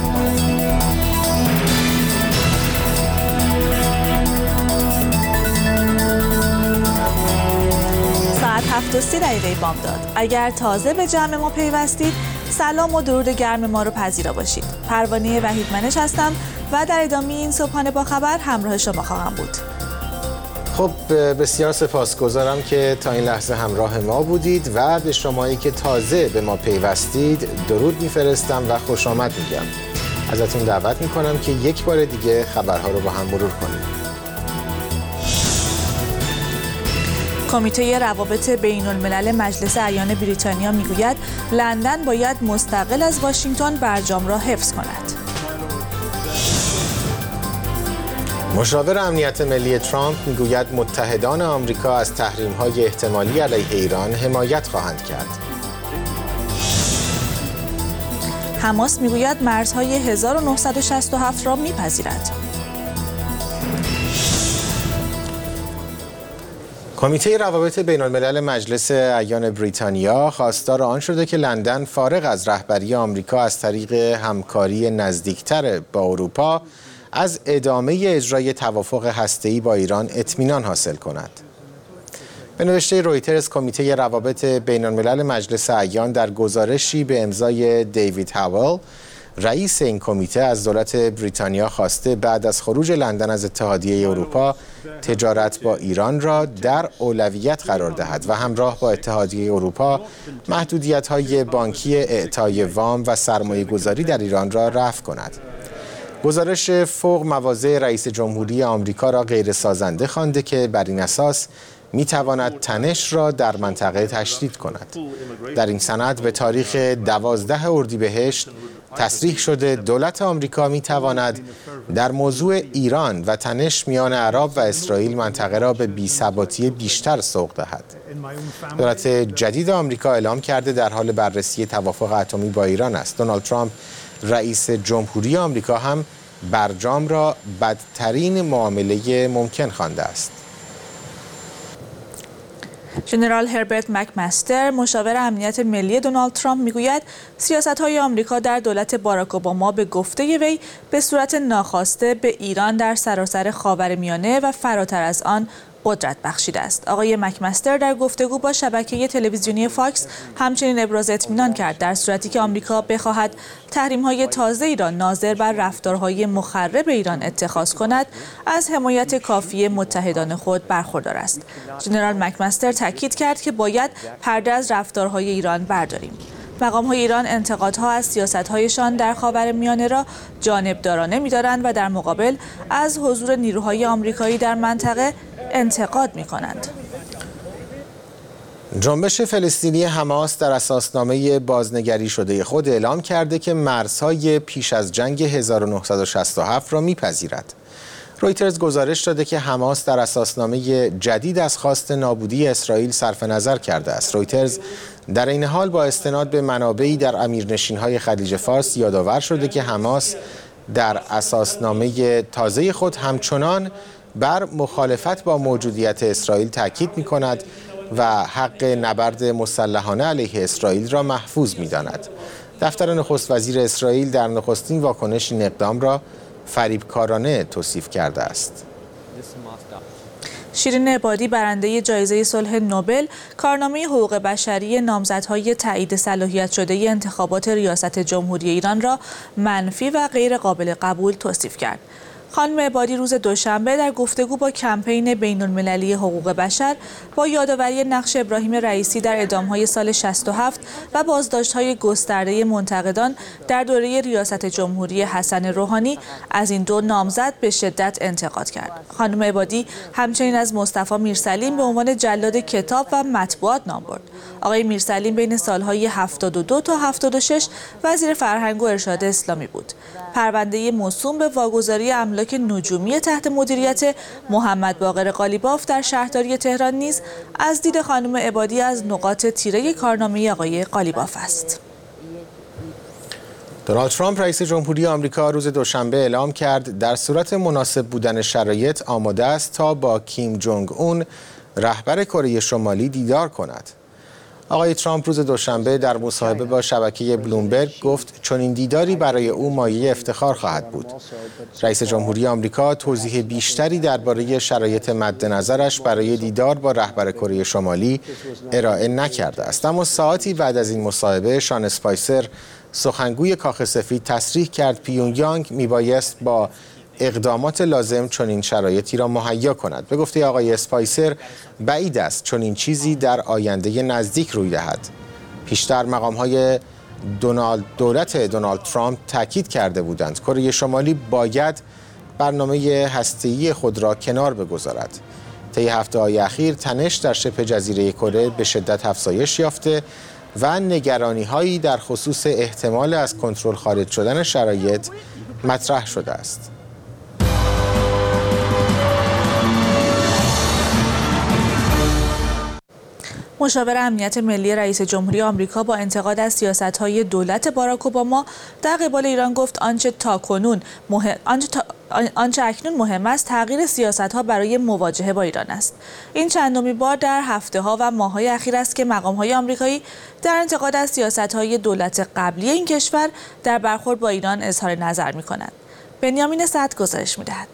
A: ساعت هفت و سی دقیقه بامداد. اگر تازه به جمع ما پیوستید، سلام و درود گرم ما رو پذیرا باشید. پروانه وحیدمنش هستم و در ادامه این صبحانه با خبر همراه شما خواهم بود.
B: خب بسیار سپاسگزارم که تا این لحظه همراه ما بودید و به شمایی که تازه به ما پیوستید درود میفرستم و خوش آمد میگم. ازتون دعوت میکنم که یک بار دیگه خبرها رو با هم مرور کنیم.
A: کمیته روابط بین الملل مجلس اعیان بریتانیا میگوید لندن باید مستقل از واشنگتن برجام را حفظ کند.
B: مشاور امنیت ملی ترامپ میگوید متحدان آمریکا از تحریم‌های احتمالی علیه ایران حمایت خواهند کرد.
A: حماس میگوید مرزهای هزار و نهصد و شصت و هفت را میپذیرد.
B: کمیته روابط بین الملل مجلس اعیان بریتانیا خواستار آن شده که لندن فارغ از رهبری آمریکا از طریق همکاری نزدیکتر با اروپا از ادامه اجرای توافق هسته‌ای با ایران اطمینان حاصل کند. به نوشته رویترز، کمیته روابط بین الملل مجلس اعیان در گزارشی به امضای دیوید هاول، رئیس این کمیته، از دولت بریتانیا خواسته بعد از خروج لندن از اتحادیه اروپا تجارت با ایران را در اولویت قرار دهد و همراه با اتحادیه اروپا محدودیت‌های بانکی اعطای وام و سرمایه‌گذاری در ایران را رفع کند. گزارش فوق مواضع رئیس جمهوری آمریکا را غیر سازنده خوانده که بر این اساس می‌تواند تنش را در منطقه تشدید کند. در این سند به تاریخ دوازده اردیبهشت تصریح شده دولت آمریکا می‌تواند در موضوع ایران و تنش میان عرب و اسرائیل منطقه را به بی‌ثباتی بیشتر سوق دهد. دولت جدید آمریکا اعلام کرده در حال بررسی توافق اتمی با ایران است. دونالد ترامپ رئیس جمهوری آمریکا هم برجام را بدترین معامله ممکن خوانده است.
A: ژنرال هربرت مکمستر، مشاور امنیت ملی دونالد ترامپ، میگوید سیاست‌های آمریکا در دولت باراک اوباما به گفته وی به صورت ناخواسته به ایران در سراسر خاورمیانه و فراتر از آن قدرت بخشیده است. آقای مکمستر در گفتگو با شبکه تلویزیونی فاکس همچنین ابراز اطمینان کرد در صورتی که آمریکا بخواهد تحریم‌های تازه‌ای را ناظر بر رفتارهای مخرب ایران اتخاذ کند، از حمایت کافی متحدان خود برخوردار است. ژنرال مکمستر تاکید کرد که باید پرده از رفتارهای ایران برداریم. مقام‌های ایران انتقادها از سیاست‌هایشان در خاورمیانه را جانبدارانه می‌دارند و در مقابل از حضور نیروهای آمریکایی در منطقه انتقاد می‌کنند.
B: جنبش فلسطینی حماس در اساسنامه بازنگری شده خود اعلام کرده که مرزهای پیش از جنگ هزار و نهصد و شصت و هفت را می‌پذیرد. رویترز گزارش داده که حماس در اساسنامه جدید از خواست نابودی اسرائیل صرف نظر کرده است. رویترز در این حال با استناد به منابعی در امیرنشین‌های خلیج فارس یادآور شده که حماس در اساسنامه تازه خود همچنان بر مخالفت با موجودیت اسرائیل تاکید می‌کند و حق نبرد مسلحانه علیه اسرائیل را محفوظ می‌داند. دفتر نخست وزیر اسرائیل در نخستین واکنش این اقدام را فریبکارانه توصیف کرده است.
A: شیرین عبادی، برنده جایزه صلح نوبل، کارنامه حقوق بشری نامزدهای تایید صلاحیت شده انتخابات ریاست جمهوری ایران را منفی و غیر قابل قبول توصیف کرد. خانم عبادی روز دوشنبه در گفتگو با کمپین بین المللی حقوق بشر با یادآوری نقش ابراهیم رئیسی در اعدام‌های سال شصت و هفت و بازداشت‌های گسترده منتقدان در دوره ریاست جمهوری حسن روحانی از این دو نامزد به شدت انتقاد کرد. خانم عبادی همچنین از مصطفی میرسلیم به عنوان جلاد کتاب و مطبوعات نام برد. آقای میرسلیم بین سالهای هفتاد و دو تا هفتاد و شش وزیر فرهنگ و ارشاد اسلامی بود. پرونده موسوم به واگذاری املاک نجومی تحت مدیریت محمد باقر قالیباف در شهرداری تهران نیز از دید خانم عبادی از نقاط تیره کارنامه آقای قالیباف است.
B: دونالد ترامپ رئیس جمهوری آمریکا روز دوشنبه اعلام کرد در صورت مناسب بودن شرایط آماده است تا با کیم جونگ اون رهبر کره شمالی دیدار کند. آقای ترامپ روز دوشنبه در مصاحبه با شبکه بلومبرگ گفت چنین دیداری برای او مایه افتخار خواهد بود. رئیس جمهوری آمریکا توضیح بیشتری درباره شرایط مد نظرش برای دیدار با رهبر کره شمالی ارائه نکرده است. اما ساعتی بعد از این مصاحبه شان اسپایسر سخنگوی کاخ سفید تصریح کرد پیونگیانگ میبایست با اقدامات لازم چنین شرایطی را مهیا کند. به گفته آقای اسپایسر بعید است چنین چیزی در آینده نزدیک روی دهد. پیشتر مقام‌های دونالد دولت دونالد ترامپ تاکید کرده بودند کره شمالی باید برنامه هسته‌ای خود را کنار بگذارد. طی هفته‌های اخیر تنش در شبه جزیره کره به شدت افزایش یافته و نگرانی‌هایی در خصوص احتمال از کنترل خارج شدن شرایط مطرح شده است.
A: مشاور امنیت ملی رئیس جمهوری آمریکا با انتقاد از سیاست‌های دولت باراک اوباما در قبال ایران گفت آنچه تاکنون مهم آنچه, تا... آنچه اکنون مهم است تغییر سیاست‌ها برای مواجهه با ایران است. این چندمین بار در هفته‌ها و ماه‌های اخیر است که مقام‌های آمریکایی در انتقاد از سیاست‌های دولت قبلی این کشور در برخورد با ایران اظهار نظر می‌کنند. بنیامین سعد گزارش می‌دهد.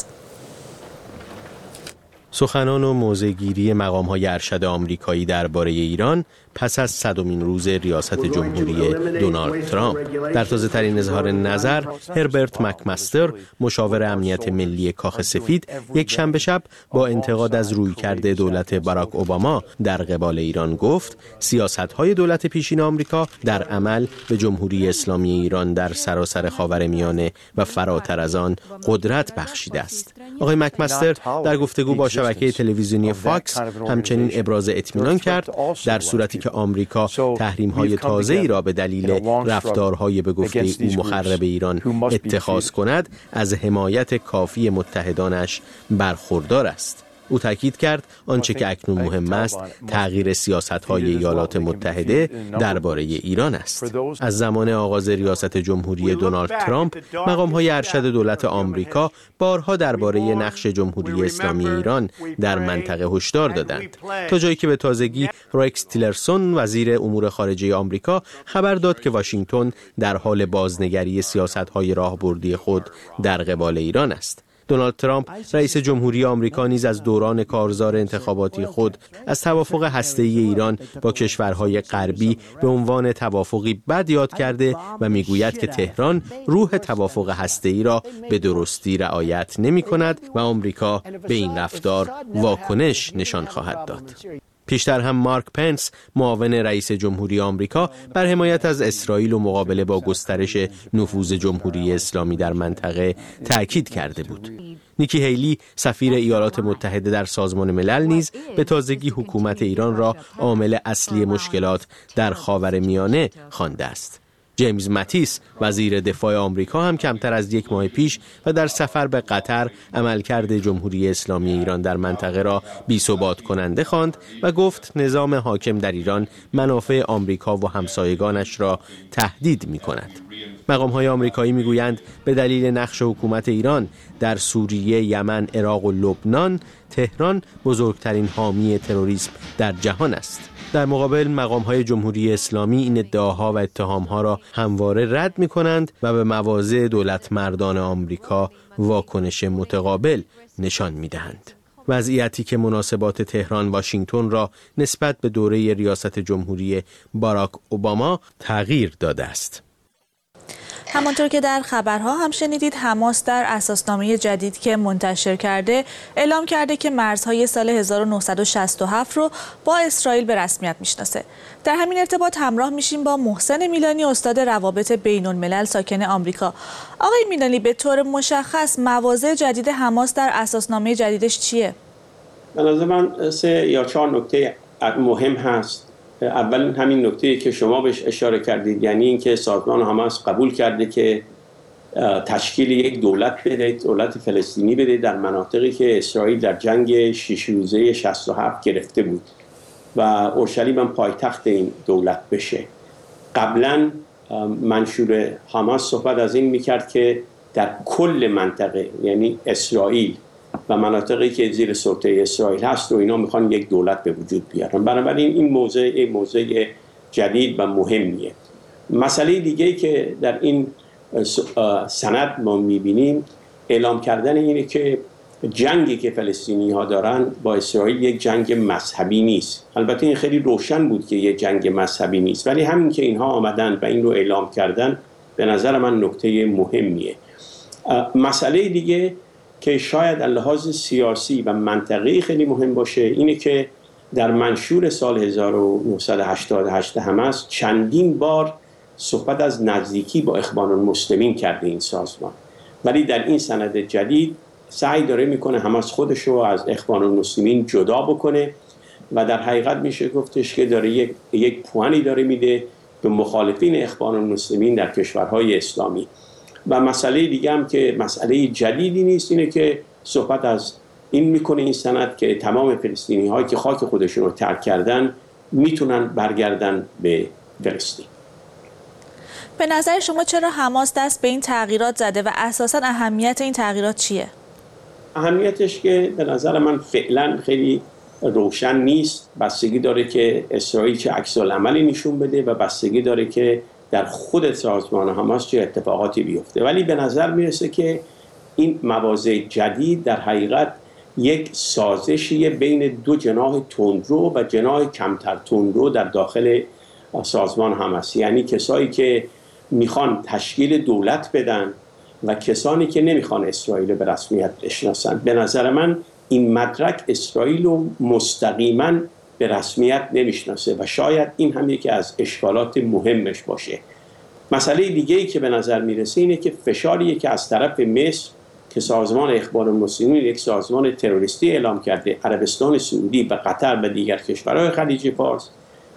C: سخنان و موضع‌گیری مقام‌های ارشد آمریکایی درباره ایران پس از صدمین روز ریاست جمهوری دونالد ترامپ. در تازه‌ترین اظهار نظر، هربرت مکمستر، مشاور امنیت ملی کاخ سفید، یک شنبه شب با انتقاد از رویکرد دولت باراک اوباما در قبال ایران گفت: سیاست‌های دولت پیشین آمریکا در عمل به جمهوری اسلامی ایران در سراسر خاورمیانه و فراتر از آن قدرت بخشیده است. آقای مکمستر در گفتگو با شبکه تلویزیونی فاکس همچنین ابراز اطمینان کرد در صورتی که آمریکا تحریم‌های تازه‌ای را به دلیل رفتارهای به گفته او مخرب ایران اتخاذ کند، از حمایت کافی متحدانش برخوردار است. او تاکید کرد آنچه که اکنون مهم است تغییر سیاست‌های ایالات متحده درباره ایران است. از زمان آغاز ریاست جمهوری دونالد ترامپ، مقام‌های ارشد دولت آمریکا بارها درباره نقش جمهوری اسلامی ایران در منطقه هشدار دادند، تا جایی که به تازگی رکس تیلرسون وزیر امور خارجه آمریکا خبر داد که واشنگتن در حال بازنگری سیاست‌های راهبردی خود در قبال ایران است. دونالد ترامپ رئیس جمهوری آمریکا نیز از دوران کارزار انتخاباتی خود از توافق هسته‌ای ایران با کشورهای غربی به عنوان توافقی بد یاد کرده و میگوید که تهران روح توافق هسته‌ای را به درستی رعایت نمی‌کند و آمریکا به این رفتار واکنش نشان خواهد داد. پیشتر هم مارک پنس، معاون رئیس جمهوری آمریکا، بر حمایت از اسرائیل و مقابله با گسترش نفوذ جمهوری اسلامی در منطقه تأکید کرده بود. نیکی هیلی، سفیر ایالات متحده در سازمان ملل، نیز به تازگی حکومت ایران را عامل اصلی مشکلات در خاورمیانه خوانده است. جیمز ماتیس، وزیر دفاع آمریکا، هم کمتر از یک ماه پیش و در سفر به قطر عملکرد جمهوری اسلامی ایران در منطقه را بی‌ثبات کننده خواند و گفت نظام حاکم در ایران منافع آمریکا و همسایگانش را تهدید می‌کند. مقام‌های آمریکایی می‌گویند به دلیل نقش حکومت ایران در سوریه، یمن، عراق و لبنان، تهران بزرگترین حامی تروریسم در جهان است. در مقابل مقام‌های جمهوری اسلامی این ادعاها و اتهام‌ها را همواره رد می‌کنند و به مواضع دولت مردان آمریکا واکنش متقابل نشان می‌دهند. وضعیتی که مناسبات تهران واشنگتن را نسبت به دوره ریاست جمهوری باراک اوباما تغییر داده است.
A: همانطور که در خبرها هم شنیدید، حماس در اساسنامه جدید که منتشر کرده اعلام کرده که مرزهای سال هزار و نهصد و شصت و هفت رو با اسرائیل به رسمیت میشناسه. در همین ارتباط همراه میشیم با محسن میلانی، استاد روابط بین الملل ساکن آمریکا. آقای میلانی، به طور مشخص مواضع جدید حماس در اساسنامه جدیدش چیه؟
D: به نظر من سه یا چهار نکته مهم هست. اول همین نکته‌ای که شما بهش اشاره کردید، یعنی اینکه سازمان حماس قبول کرده که تشکیل یک دولت بده، دولت فلسطینی بده در مناطقی که اسرائیل در جنگ شش روزه شصت و هفت گرفته بود و اورشلیم هم پایتخت این دولت بشه. قبلا منشور حماس صحبت از این میکرد که در کل منطقه، یعنی اسرائیل و مناطقی که زیر سلطه اسرائیل هست و اینا میخوان یک دولت به وجود بیارن. بنابراین این موضوع موضوع جدید و مهمیه. مسئله دیگه که در این سند ما میبینیم اعلام کردن اینه که جنگی که فلسطینی ها دارن با اسرائیل یک جنگ مذهبی نیست. البته این خیلی روشن بود که یک جنگ مذهبی نیست، ولی همین که اینها آمدن و این رو اعلام کردن به نظر من نکته مهمیه. مسئله دیگه که شاید لحاظ سیاسی و منطقی خیلی مهم باشه اینه که در منشور سال هزار و نهصد و هشتاد و هشت حماس چندین بار صحبت از نزدیکی با اخوان المسلمین کرده این سازمان، ولی در این سند جدید سعی داره میکنه حماس خودش رو از اخوان المسلمین جدا بکنه و در حقیقت میشه گفتش که داره یک یک پوانی داره میده به مخالفین اخوان المسلمین در کشورهای اسلامی. و مسئله دیگه هم که مسئله جدیدی نیست اینه که صحبت از این میکنه این سند که تمام فلسطینی هایی که خاک خودشون رو ترک کردن میتونن برگردن به فلسطین.
A: به نظر شما چرا حماس دست به این تغییرات زده و اساساً اهمیت این تغییرات چیه؟
D: اهمیتش که به نظر من فعلا خیلی روشن نیست. بستگی داره که اسرائیل چه عکس‌العملی نشون بده و بستگی داره که در خود سازمان حماس چه اتفاقاتی بیفته. ولی به نظر میرسه که این مواضع جدید در حقیقت یک سازشی بین دو جناح تندرو و جناح کمتر تندرو در داخل سازمان حماس، یعنی کسایی که میخوان تشکیل دولت بدن و کسانی که نمیخوان اسرائیل به رسمیت بشناسن. به نظر من این مدرک اسرائیل رو مستقیما به رسمیت نمیشناسه و شاید این هم یکی از اشکالات مهمش باشه. مسئله دیگه‌ای که به نظر میرسه اینه که فشاریه که از طرف مصر که سازمان اخوان المسلمین یک سازمان تروریستی اعلام کرده، عربستان سعودی و قطر و دیگر کشورهای خلیج فارس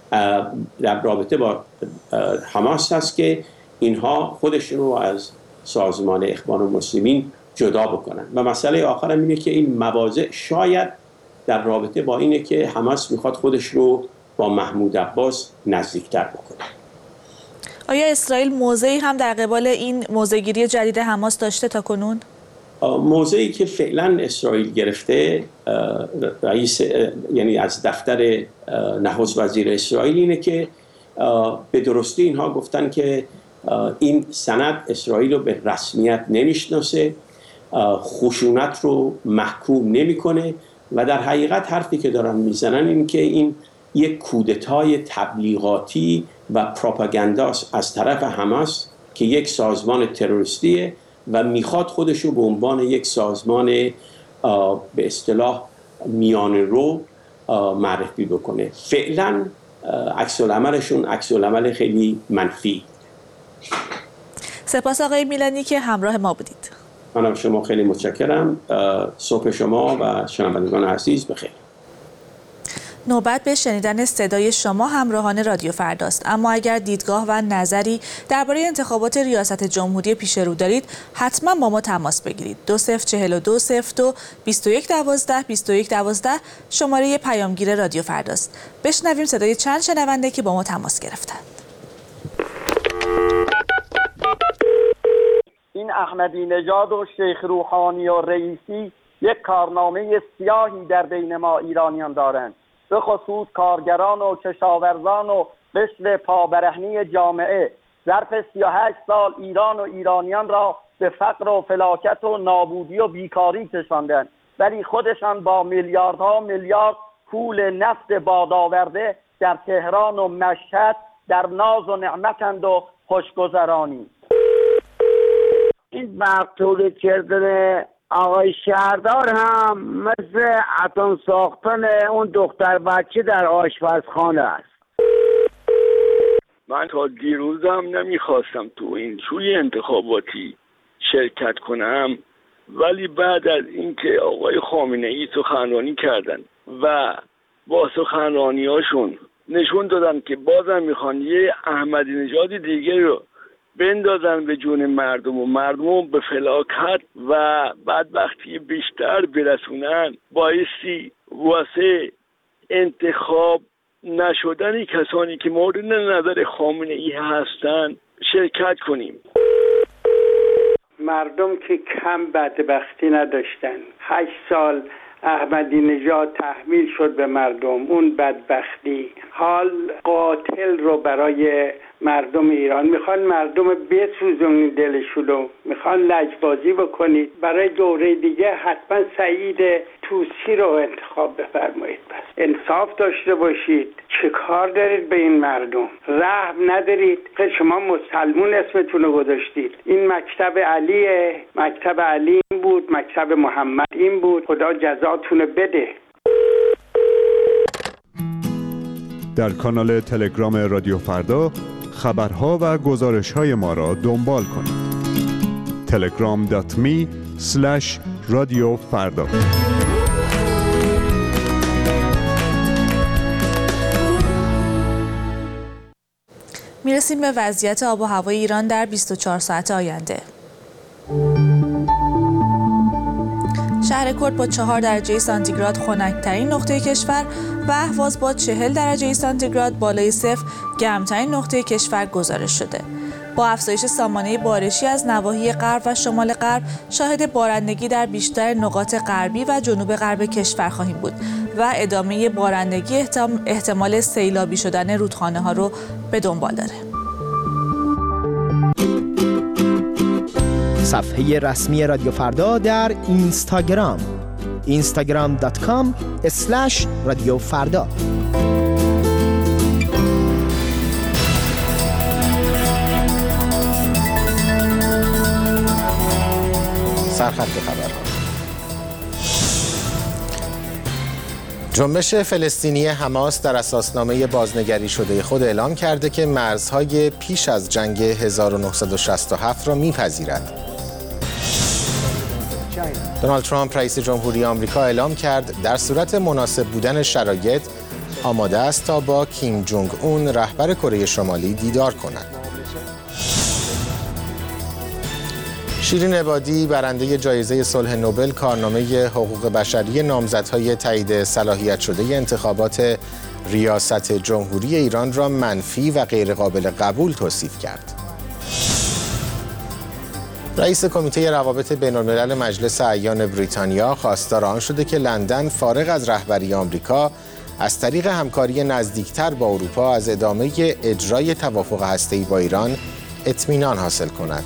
D: در رابطه با حماس هست که اینها خودشون رو از سازمان اخوان المسلمین جدا بکنن. و مسئله آخر هم اینه که این مواضع شاید در رابطه با اینه که حماس میخواد خودش رو با محمود عباس نزدیکتر بکنه.
A: آیا اسرائیل موضعی هم در قبال این موضع‌گیری جدید حماس داشته تا کنون؟
D: موضعی که فعلا اسرائیل گرفته رئیس یعنی از دفتر نخست وزیر اسرائیل اینه که به درستی اینها گفتن که این سند اسرائیل رو به رسمیت نمیشناسه، خشونت رو محکوم نمیکنه و در حقیقت حرفی که دارن میزنن این که این یک کودتای تبلیغاتی و پروپاگانداست از طرف حماس که یک سازمان تروریستیه و میخواد خودش رو به عنوان یک سازمان به اصطلاح میانه رو معرفی بکنه. فعلا عکس العملشون عکس العمل خیلی منفی.
A: سپاس آقای میلانی که همراه ما بودید.
D: منم شما خیلی متشکرم. صبح شما و شنوندگان عزیز بخیر.
A: نوبت به شنیدن صدای شما همراهان رادیو فرداست، اما اگر دیدگاه و نظری درباره انتخابات ریاست جمهوری پیش رو دارید حتما با ما تماس بگیرید. دو صفر چهل و دو صفر دو بیست و یک دوازده بیست و یک دوازده شماره پیامگیر رادیو فرداست. بشنویم صدای چند شنونده که با ما تماس گرفتند.
E: این احمدی نژاد و شیخ روحانی و رئیسی یک کارنامه سیاهی در بین ما ایرانیان دارند، به خصوص کارگران و کشاورزان و قشر پابرهنی جامعه. ظرف سی و هشت سال ایران و ایرانیان را به فقر و فلاکت و نابودی و بیکاری کشاندند، ولی خودشان با میلیاردها میلیارد پول نفت بادآورده در تهران و مشهد در ناز و نعمتند و خوشگذرانی.
F: این وقت تولید کردن آقای شهردار هم مثل اتم ساختن اون دختر بچه در آشپزخانه است.
G: من تا دیروزم نمیخواستم تو این سوی انتخاباتی شرکت کنم، ولی بعد از اینکه آقای خامنه ای سخنرانی کردن و با سخنرانی هاشون نشون دادن که بازم میخوان یه احمدی نژاد دیگه رو بندازن به جون مردم و مردم به فلاکت و بدبختی بیشتر برسونن، بایستی واسه انتخاب نشدن کسانی که مورد نظر خامنه ای هستن شرکت کنیم.
H: مردم که کم بدبختی نداشتن. هشت سال احمدی نژاد تحمیل شد به مردم اون بدبختی. حال قاتل رو برای مردم ایران میخوان مردم بسوزونید دلشونو، میخوان لجبازی بکنید. برای دوره دیگه حتما سعید طوسی رو انتخاب بفرمایید. بس انصاف داشته باشید. چه کار دارید به این مردم؟ رحم ندارید. شما مسلمون اسمتون رو گذاشتید. این مکتب علیه، مکتب علی این بود، مکتب محمد این بود. خدا جزاتون بده.
I: در کانال تلگرام رادیو فردا خبرها و گزارش‌های ما را دنبال کنید. تلگرام دات می اسلش رادیو فردا.
A: میرسیم به وضعیت آب و هوای ایران در بیست و چهار ساعت آینده. شهر کرد با چهار درجه سانتیگراد خنک‌ترین نقطه کشور و اهواز با چهل درجه سانتیگراد بالای صفر گرمترین نقطه کشور گزارش شده. با افزایش سامانه بارشی از نواحی غرب و شمال غرب شاهد بارندگی در بیشتر نقاط غربی و جنوب غرب کشور خواهیم بود و ادامه بارندگی احتمال سیلابی شدن رودخانه ها رو به دنبال داره.
P: صفحه رسمی رادیو فردا در اینستاگرام اینستاگرام دات کام اسلش رادیو فردا.
B: سرخط خبرها. جنبش فلسطینی حماس در اساسنامه بازنگری شده خود اعلام کرده که مرزهای پیش از جنگ هزار و نهصد و شصت و هفت را می‌پذیرد. دونالد ترامپ رئیس جمهوری آمریکا اعلام کرد در صورت مناسب بودن شرایط آماده است تا با کیم جونگ اون رهبر کره شمالی دیدار کند. شیرین عبادی برنده جایزه صلح نوبل کارنامه حقوق بشری نامزدهای تایید صلاحیت شده انتخابات ریاست جمهوری ایران را منفی و غیرقابل قبول توصیف کرد. رئیس کمیته روابط بین‌الملل مجلس اعیان بریتانیا خواستار آن شده که لندن فارغ از رهبری آمریکا از طریق همکاری نزدیکتر با اروپا از ادامه اجرای توافق هسته‌ای با ایران اطمینان حاصل کند.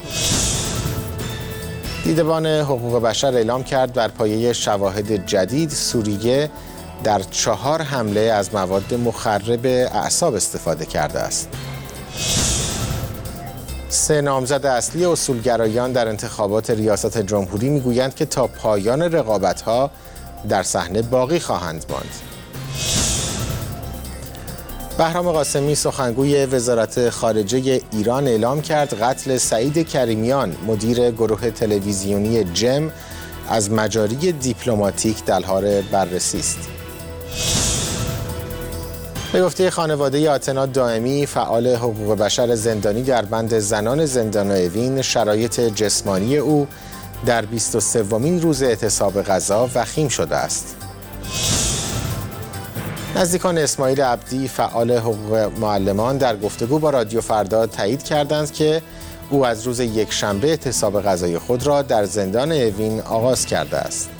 B: دیدبان حقوق بشر اعلام کرد بر پایه شواهد جدید سوریه در چهار حمله از مواد مخرب اعصاب استفاده کرده است. سه نامزد اصلی اصولگرایان در انتخابات ریاست جمهوری میگویند که تا پایان رقابت‌ها در صحنه باقی خواهند ماند. بهرام قاسمی سخنگوی وزارت خارجه ایران اعلام کرد قتل سعید کریمیان مدیر گروه تلویزیونی جم از مجاری دیپلماتیک در حال بررسی است. به گفته خانواده آتنا دائمی فعال حقوق بشر زندانی در بند زنان زندان اوین شرایط جسمانی او در بیست و سومین روز اعتصاب غذا وخیم شده است. نزدیکان اسماعیل عبدی فعال حقوق معلمان در گفتگو با رادیو فردا تایید کردند که او از روز یکشنبه اعتصاب غذای خود را در زندان اوین آغاز کرده است.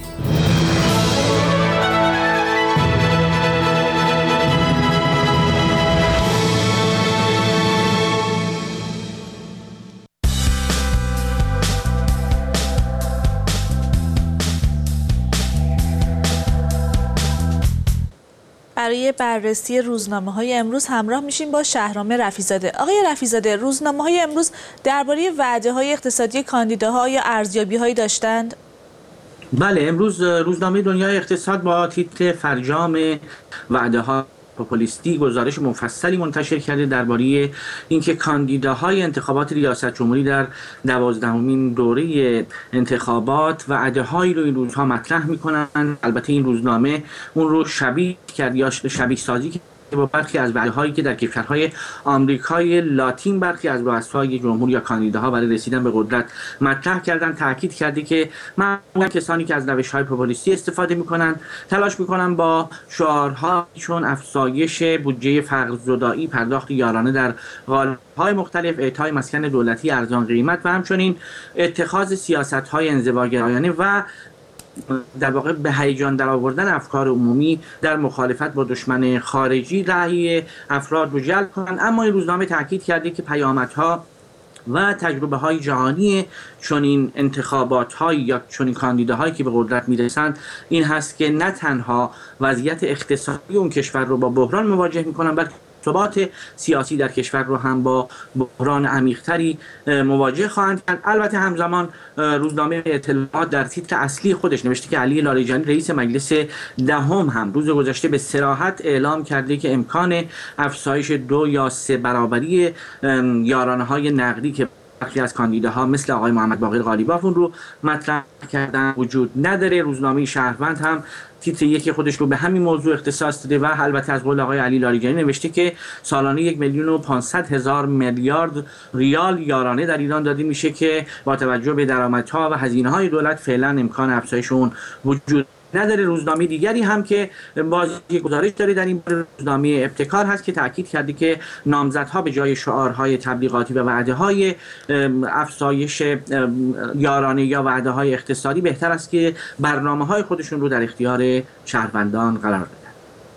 A: برای بررسی روزنامه‌های امروز همراه میشیم با شهرام رفیع‌زاده. آقای رفیع‌زاده، روزنامه‌های امروز درباره وعده‌های اقتصادی کاندیداها یا ارزیابی‌هایی داشتند؟
J: بله، امروز روزنامه دنیای اقتصاد با تیتر فرجام وعده‌ها پاپولیستی گزارش مفصلی منتشر کرده درباره اینکه کاندیداهای انتخابات ریاست جمهوری در دوازدهمین دوره انتخابات وعده‌هایی رو این روزها مطرح می‌کنند. البته این روزنامه اون رو شبیه کرد یا شبیه سازی با برخی از وعده‌هایی که در کشورهای آمریکای لاتین برخی از رؤسای جمهور یا کاندیداها برای رسیدن به قدرت مطرح کردن. تاکید کرده که معمولا کسانی که از روش‌های پوپولیستی استفاده می‌کنند تلاش می‌کنند با شعارها چون افزایش بودجه فقرزدایی، پرداخت یارانه در قالب‌های مختلف، اعطای مسکن دولتی ارزان قیمت و همچنین اتخاذ سیاست‌های انزواگرایانه و در واقع به هیجان در آوردن افکار عمومی در مخالفت با دشمن خارجی رأی افراد رو جلب کنند. اما این روزنامه تاکید کرده که پیامدها و تجربه های جهانی چنین انتخابات های یا چنین کاندیداهایی که به قدرت میرسند این هست که نه تنها وضعیت اقتصادی اون کشور رو با بحران مواجه میکنن، بلکه ثبات سیاسی در کشور رو هم با بحران عمیق‌تری مواجه خواهند کرد. البته همزمان روزنامه اطلاعات در تیتر اصلی خودش نوشته که علی لاریجانی رئیس مجلس دهم هم روز گذشته به صراحت اعلام کرده که امکان افزایش دو یا سه برابری یارانه‌های نقدی که برخی از کاندیداها مثل آقای محمد باقر قالیباف اون رو مطرح کردن وجود نداره. روزنامه شهروند هم تیتر یکی خودش رو به همین موضوع اختصاص داده و البته از قول آقای علی لاریجانی نوشته که سالانه یک میلیون و پانصد هزار میلیارد ریال یارانه در ایران داده میشه که با توجه به درآمدها و هزینه‌های دولت فعلا امکان افزایش اون وجود نداره. روزنامه دیگری هم که باز یک گزارش داره در این روزنامه ابتکار هست که تاکید کرده که نامزدها به جای شعارهای تبلیغاتی و وعده‌های افزایش یارانه یا وعده‌های اقتصادی بهتر است که برنامه‌های خودشون رو در اختیار شهروندان قرار بدن.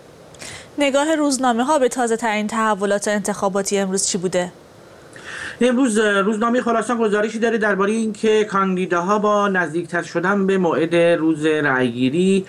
A: نگاه روزنامه ها به تازه ترین تحولات انتخاباتی امروز چی بوده؟
J: امروز روزنامه خراسان گزارشی داره درباره اینکه کاندیداها با نزدیکتر شدن به موعد روز رأیگیری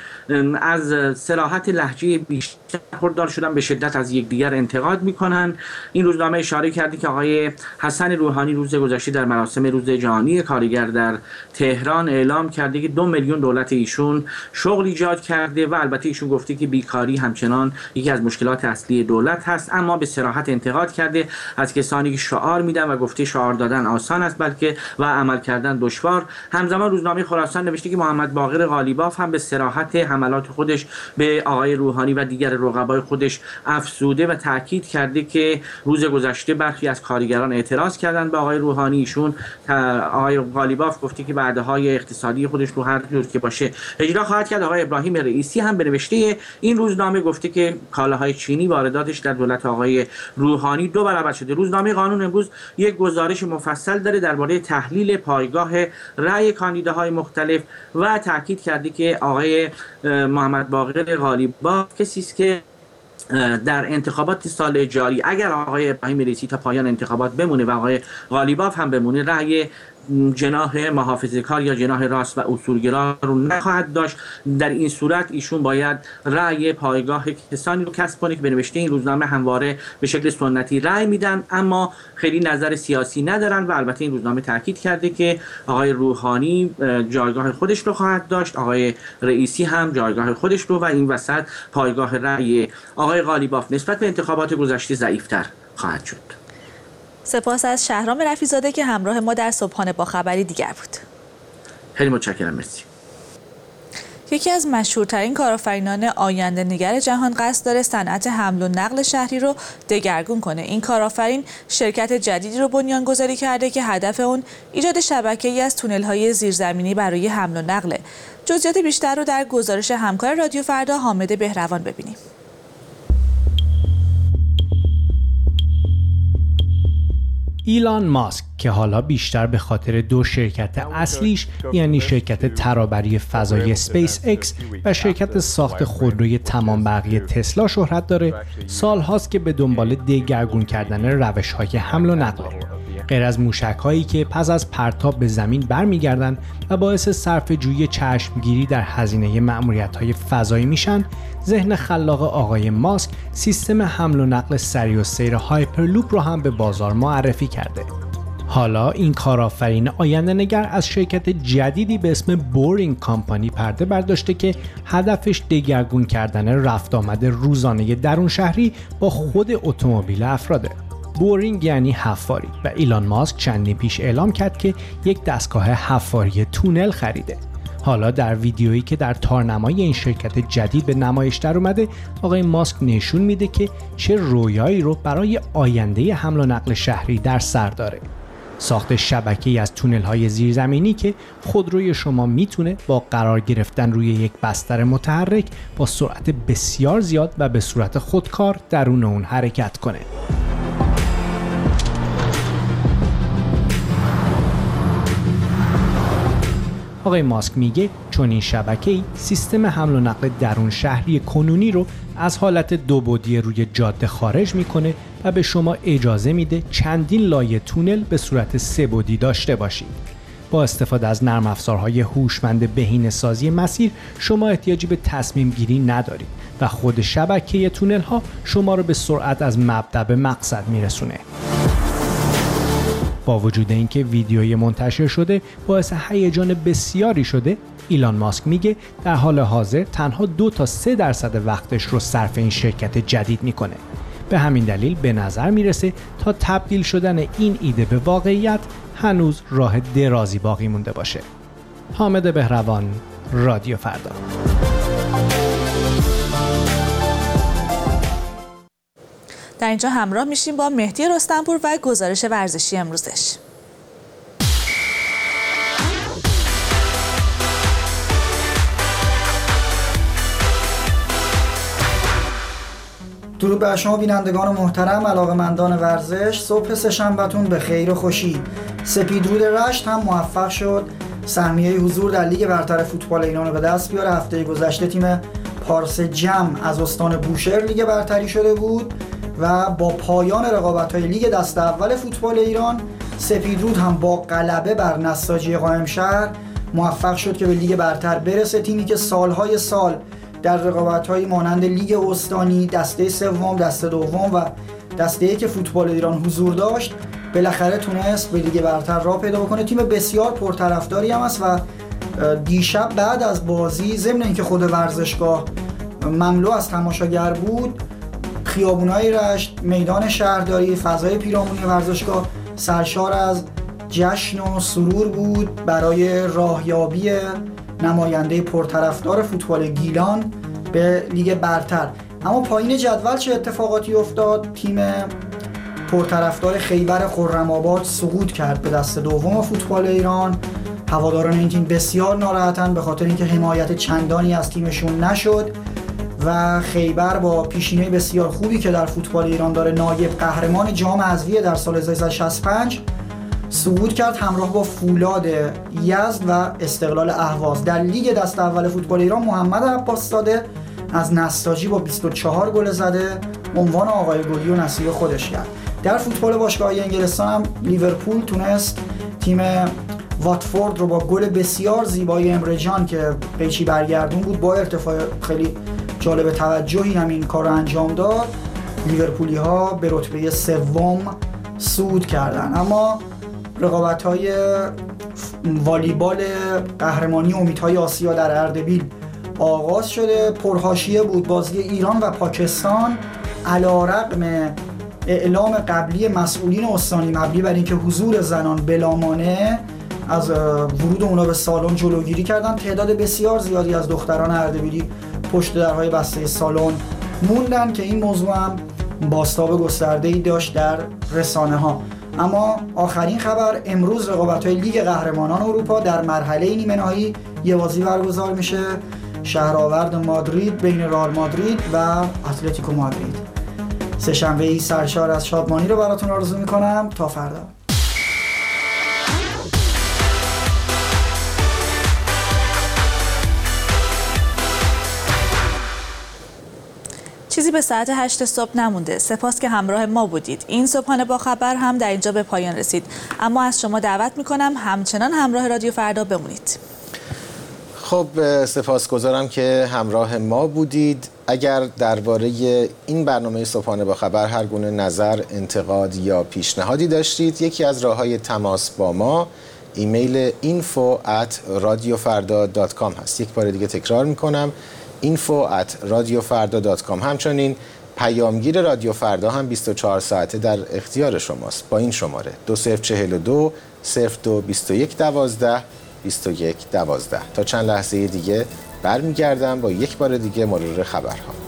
J: از صراحت لهجه بیشتر خوددار شدن، به شدت از یکدیگر انتقاد میکنن. این روزنامه اشاره کرده که آقای حسن روحانی روز گذشته در مراسم روز جهانی کارگر در تهران اعلام کرده که دو میلیون دولت ایشون شغل ایجاد کرده و البته ایشون گفته که بیکاری همچنان یکی از مشکلات اصلی دولت هست، اما به صراحت انتقاد کرده از کسانی که شعار میدن و گفته شعار دادن آسان است بلکه و عمل کردن دشوار. همزمان روزنامه خراسان نوشته که محمد باقر قالیباف هم به صراحت حملات خودش به آقای روحانی و دیگر رقبای خودش افزوده و تاکید کرده که روز گذشته برخی از کارگران اعتراض کردند به آقای روحانی. ایشون آقای قالیباف گفته که وعده‌های اقتصادی خودش رو هر جور که باشه اجرا خواهد کرد. آقای ابراهیم رئیسی هم به نوشته این روزنامه گفته که کالاهای چینی وارداتش در دولت آقای روحانی دو برابر شده. روزنامه قانون امروز یک گزارش مفصل داره درباره تحلیل پایگاه رأی کاندیداهای مختلف و تاکید کرده که آقای محمد باقر قالیباف کسی است که در انتخابات سال جاری اگر آقای ابراهیم رئیسی تا پایان انتخابات بمونه و آقای قالیباف هم بمونه رأی جناح محافظه‌کار یا جناح راست و اصولگرا رو نخواهد داشت. در این صورت ایشون باید رأی پایگاه کسانی رو کسب کنه که به نوشته این روزنامه همواره به شکل سنتی رأی میدن اما خیلی نظر سیاسی ندارن و البته این روزنامه تاکید کرده که آقای روحانی جایگاه خودش رو خواهد داشت، آقای رئیسی هم جایگاه خودش رو و این وسط پایگاه رأی آقای قالیباف نسبت به انتخابات گذشته ضعیف‌تر خواهد شد.
A: سپاس از شهرام رفیع‌زاده که همراه ما در صبحانه با خبری دیگر بود.
J: خیلی متشکرم. مرسی.
A: یکی از مشهورترین کارآفرینان آینده نگر جهان قصد داره صنعت حمل و نقل شهری رو دگرگون کنه. این کارآفرین شرکت جدیدی رو بنیانگذاری کرده که هدف اون ایجاد شبکه‌ای از تونل‌های زیرزمینی برای حمل و نقله. جزئیات بیشتر رو در گزارش همکار رادیو فردا حامد بهروان ببینیم.
Q: ایلان ماسک که حالا بیشتر به خاطر دو شرکت اصلیش یعنی شرکت ترابری فضایی اسپیس ایکس و شرکت ساخت خودروی تمام برقی تسلا شهرت داره، سالهاست که به دنبال دگرگون کردن روش‌های حمل و نقل. غیر از موشک‌هایی که پس از پرتاب به زمین برمیگردن و باعث صرفه‌جویی چشمگیری در هزینه مأموریت‌های فضایی میشن، ذهن خلاق آقای ماسک سیستم حمل و نقل سریع و سیر هایپرلوپ رو هم به بازار معرفی کرده. حالا این کارآفرین آینده نگر از شرکت جدیدی به اسم بورینگ کامپانی پرده برداشته که هدفش دگرگون کردن رفت آمد روزانه درون شهری با خود اتومبیل افراده. بورینگ یعنی حفاری و ایلان ماسک چندی پیش اعلام کرد که یک دستگاه حفاری تونل خریده. حالا در ویدیویی که در تارنمای این شرکت جدید به نمایش در اومده، آقای ماسک نشون میده که چه رویایی رو برای آینده حمل و نقل شهری در سر داره. ساخت شبکه‌ای از تونل‌های زیرزمینی که خودروی شما میتونه با قرار گرفتن روی یک بستر متحرک با سرعت بسیار زیاد و به صورت خودکار درون اون حرکت کنه. آقای ماسک میگه چون این شبکه‌ای سیستم حمل و نقل درون شهری کنونی رو از حالت دو بعدی روی جاده خارج میکنه و به شما اجازه میده چندین لایه تونل به صورت سه بعدی داشته باشید. با استفاده از نرم افزارهای هوشمند بهینه‌سازی مسیر شما احتیاجی به تصمیم گیری ندارید و خود شبکه تونل ها شما رو به سرعت از مبدأ به مقصد میرسونه. با وجود اینکه ویدیوی منتشر شده باعث هیجان بسیاری شده، ایلان ماسک میگه در حال حاضر تنها دو تا سه درصد وقتش رو صرف این شرکت جدید میکنه. به همین دلیل به نظر میرسه تا تبدیل شدن این ایده به واقعیت هنوز راه درازی باقی مونده باشه. حامد بهروان، رادیو فردا.
A: در اینجا همراه میشیم با مهدی رستمپور و گزارش ورزشی امروزش.
K: درود بر شما بینندگان محترم، علاقه‌مندان ورزش. صبح سه‌شنبه‌تون به خیر و خوشی. سپیدرود رشت هم موفق شد سهمیه حضور در لیگ برتر فوتبال ایران رو به دست بیاره. هفته گذشته تیم پارس جم از استان بوشهر لیگ برتری شده بود و با پایان رقابت‌های لیگ دست اول فوتبال ایران، سپیدرود هم با غلبه بر نساجی قائمشهر موفق شد که به لیگ برتر برسه. تیمی که سالهای سال در رقابت‌های مانند لیگ استانی، دسته سوم، دسته دوم و دسته یک فوتبال ایران حضور داشت، بالاخره تونست به لیگ برتر راه پیدا بکنه. تیم بسیار پرطرفداری هم است و دیشب بعد از بازی، ضمن اینکه خود ورزشگاه مملو از تماشاگر بود، خیابون‌های رشت، میدان شهرداری، فضای پیرامونی ورزشگاه سرشار از جشن و سرور بود برای راهیابی نماینده پرطرفدار فوتبال گیلان به لیگ برتر. اما پایین جدول چه اتفاقاتی افتاد؟ تیم پرطرفدار خیبر خرم‌آباد سقوط کرد به دسته دوم فوتبال ایران. هواداران این تیم بسیار ناراحتن به خاطر اینکه حمایت چندانی از تیمشون نشد و خیبر با پیشینه بسیار خوبی که در فوتبال ایران داره، نایب قهرمان جام حذفی در سال هزار و سیصد و شصت و پنج، سقوط کرد همراه با فولاد یزد و استقلال اهواز. در لیگ دست اول فوتبال ایران محمد عباس‌زاده از نساجی با بیست و چهار گل زده عنوان آقای گلی و نصیب خودش کرد. در فوتبال باشگاه‌های انگلستان هم لیورپول تونست تیم واتفورد رو با گل بسیار زیبای امره جان که قیچی برگردون بود با ارتفاع خیلی جالب توجهی همین کار رو انجام داد. لیورپولی ها به رتبه سوم صعود کردن. اما رقابت‌های والیبال قهرمانی امیدهای آسیا در اردبیل آغاز شده. پرحاشیه بود بازی ایران و پاکستان علی‌رغم اعلام قبلی مسئولین استانی مبنی بر اینکه حضور زنان بلا مانع از ورود اونا به سالن جلوگیری کردن. تعداد بسیار زیادی از دختران اردبیلی پشت درهای بسته سالن موندن که این موضوع هم بازتاب گسترده‌ای داشت در رسانه ها. اما آخرین خبر، امروز رقابت‌های لیگ قهرمانان اروپا در مرحله نیمه نهایی یه بازی برگزار میشه، شهرآورد مادرید بین رئال مادرید و اتلتیکو مادرید. سه‌شنبه‌ای سرشار از شادمانی رو براتون آرزو میکنم. تا فردا.
A: چیزی به ساعت هشت صبح نمونده. سپاس که همراه ما بودید. این صبحانه با خبر هم در اینجا به پایان رسید. اما از شما دعوت میکنم همچنان همراه رادیو فردا بمونید.
B: خب سپاسگزارم که همراه ما بودید. اگر درباره این برنامه صبحانه با خبر هر گونه نظر، انتقاد یا پیشنهادی داشتید، یکی از راه‌های تماس با ما ایمیل اینفو ات رادیو فردا دات کام هست. یک بار دیگه تکرار میکنم، اینفو ات رادیو فردا دات کام. همچنین پیامگیر رادیو فردا هم بیست و چهار ساعته در اختیار شماست با این شماره دو صفر چهل و دو صفر دو بیست و یک دوازده بیست و یک دوازده. تا چند لحظه دیگه برمیگردم با یک بار دیگه مرور خبرها.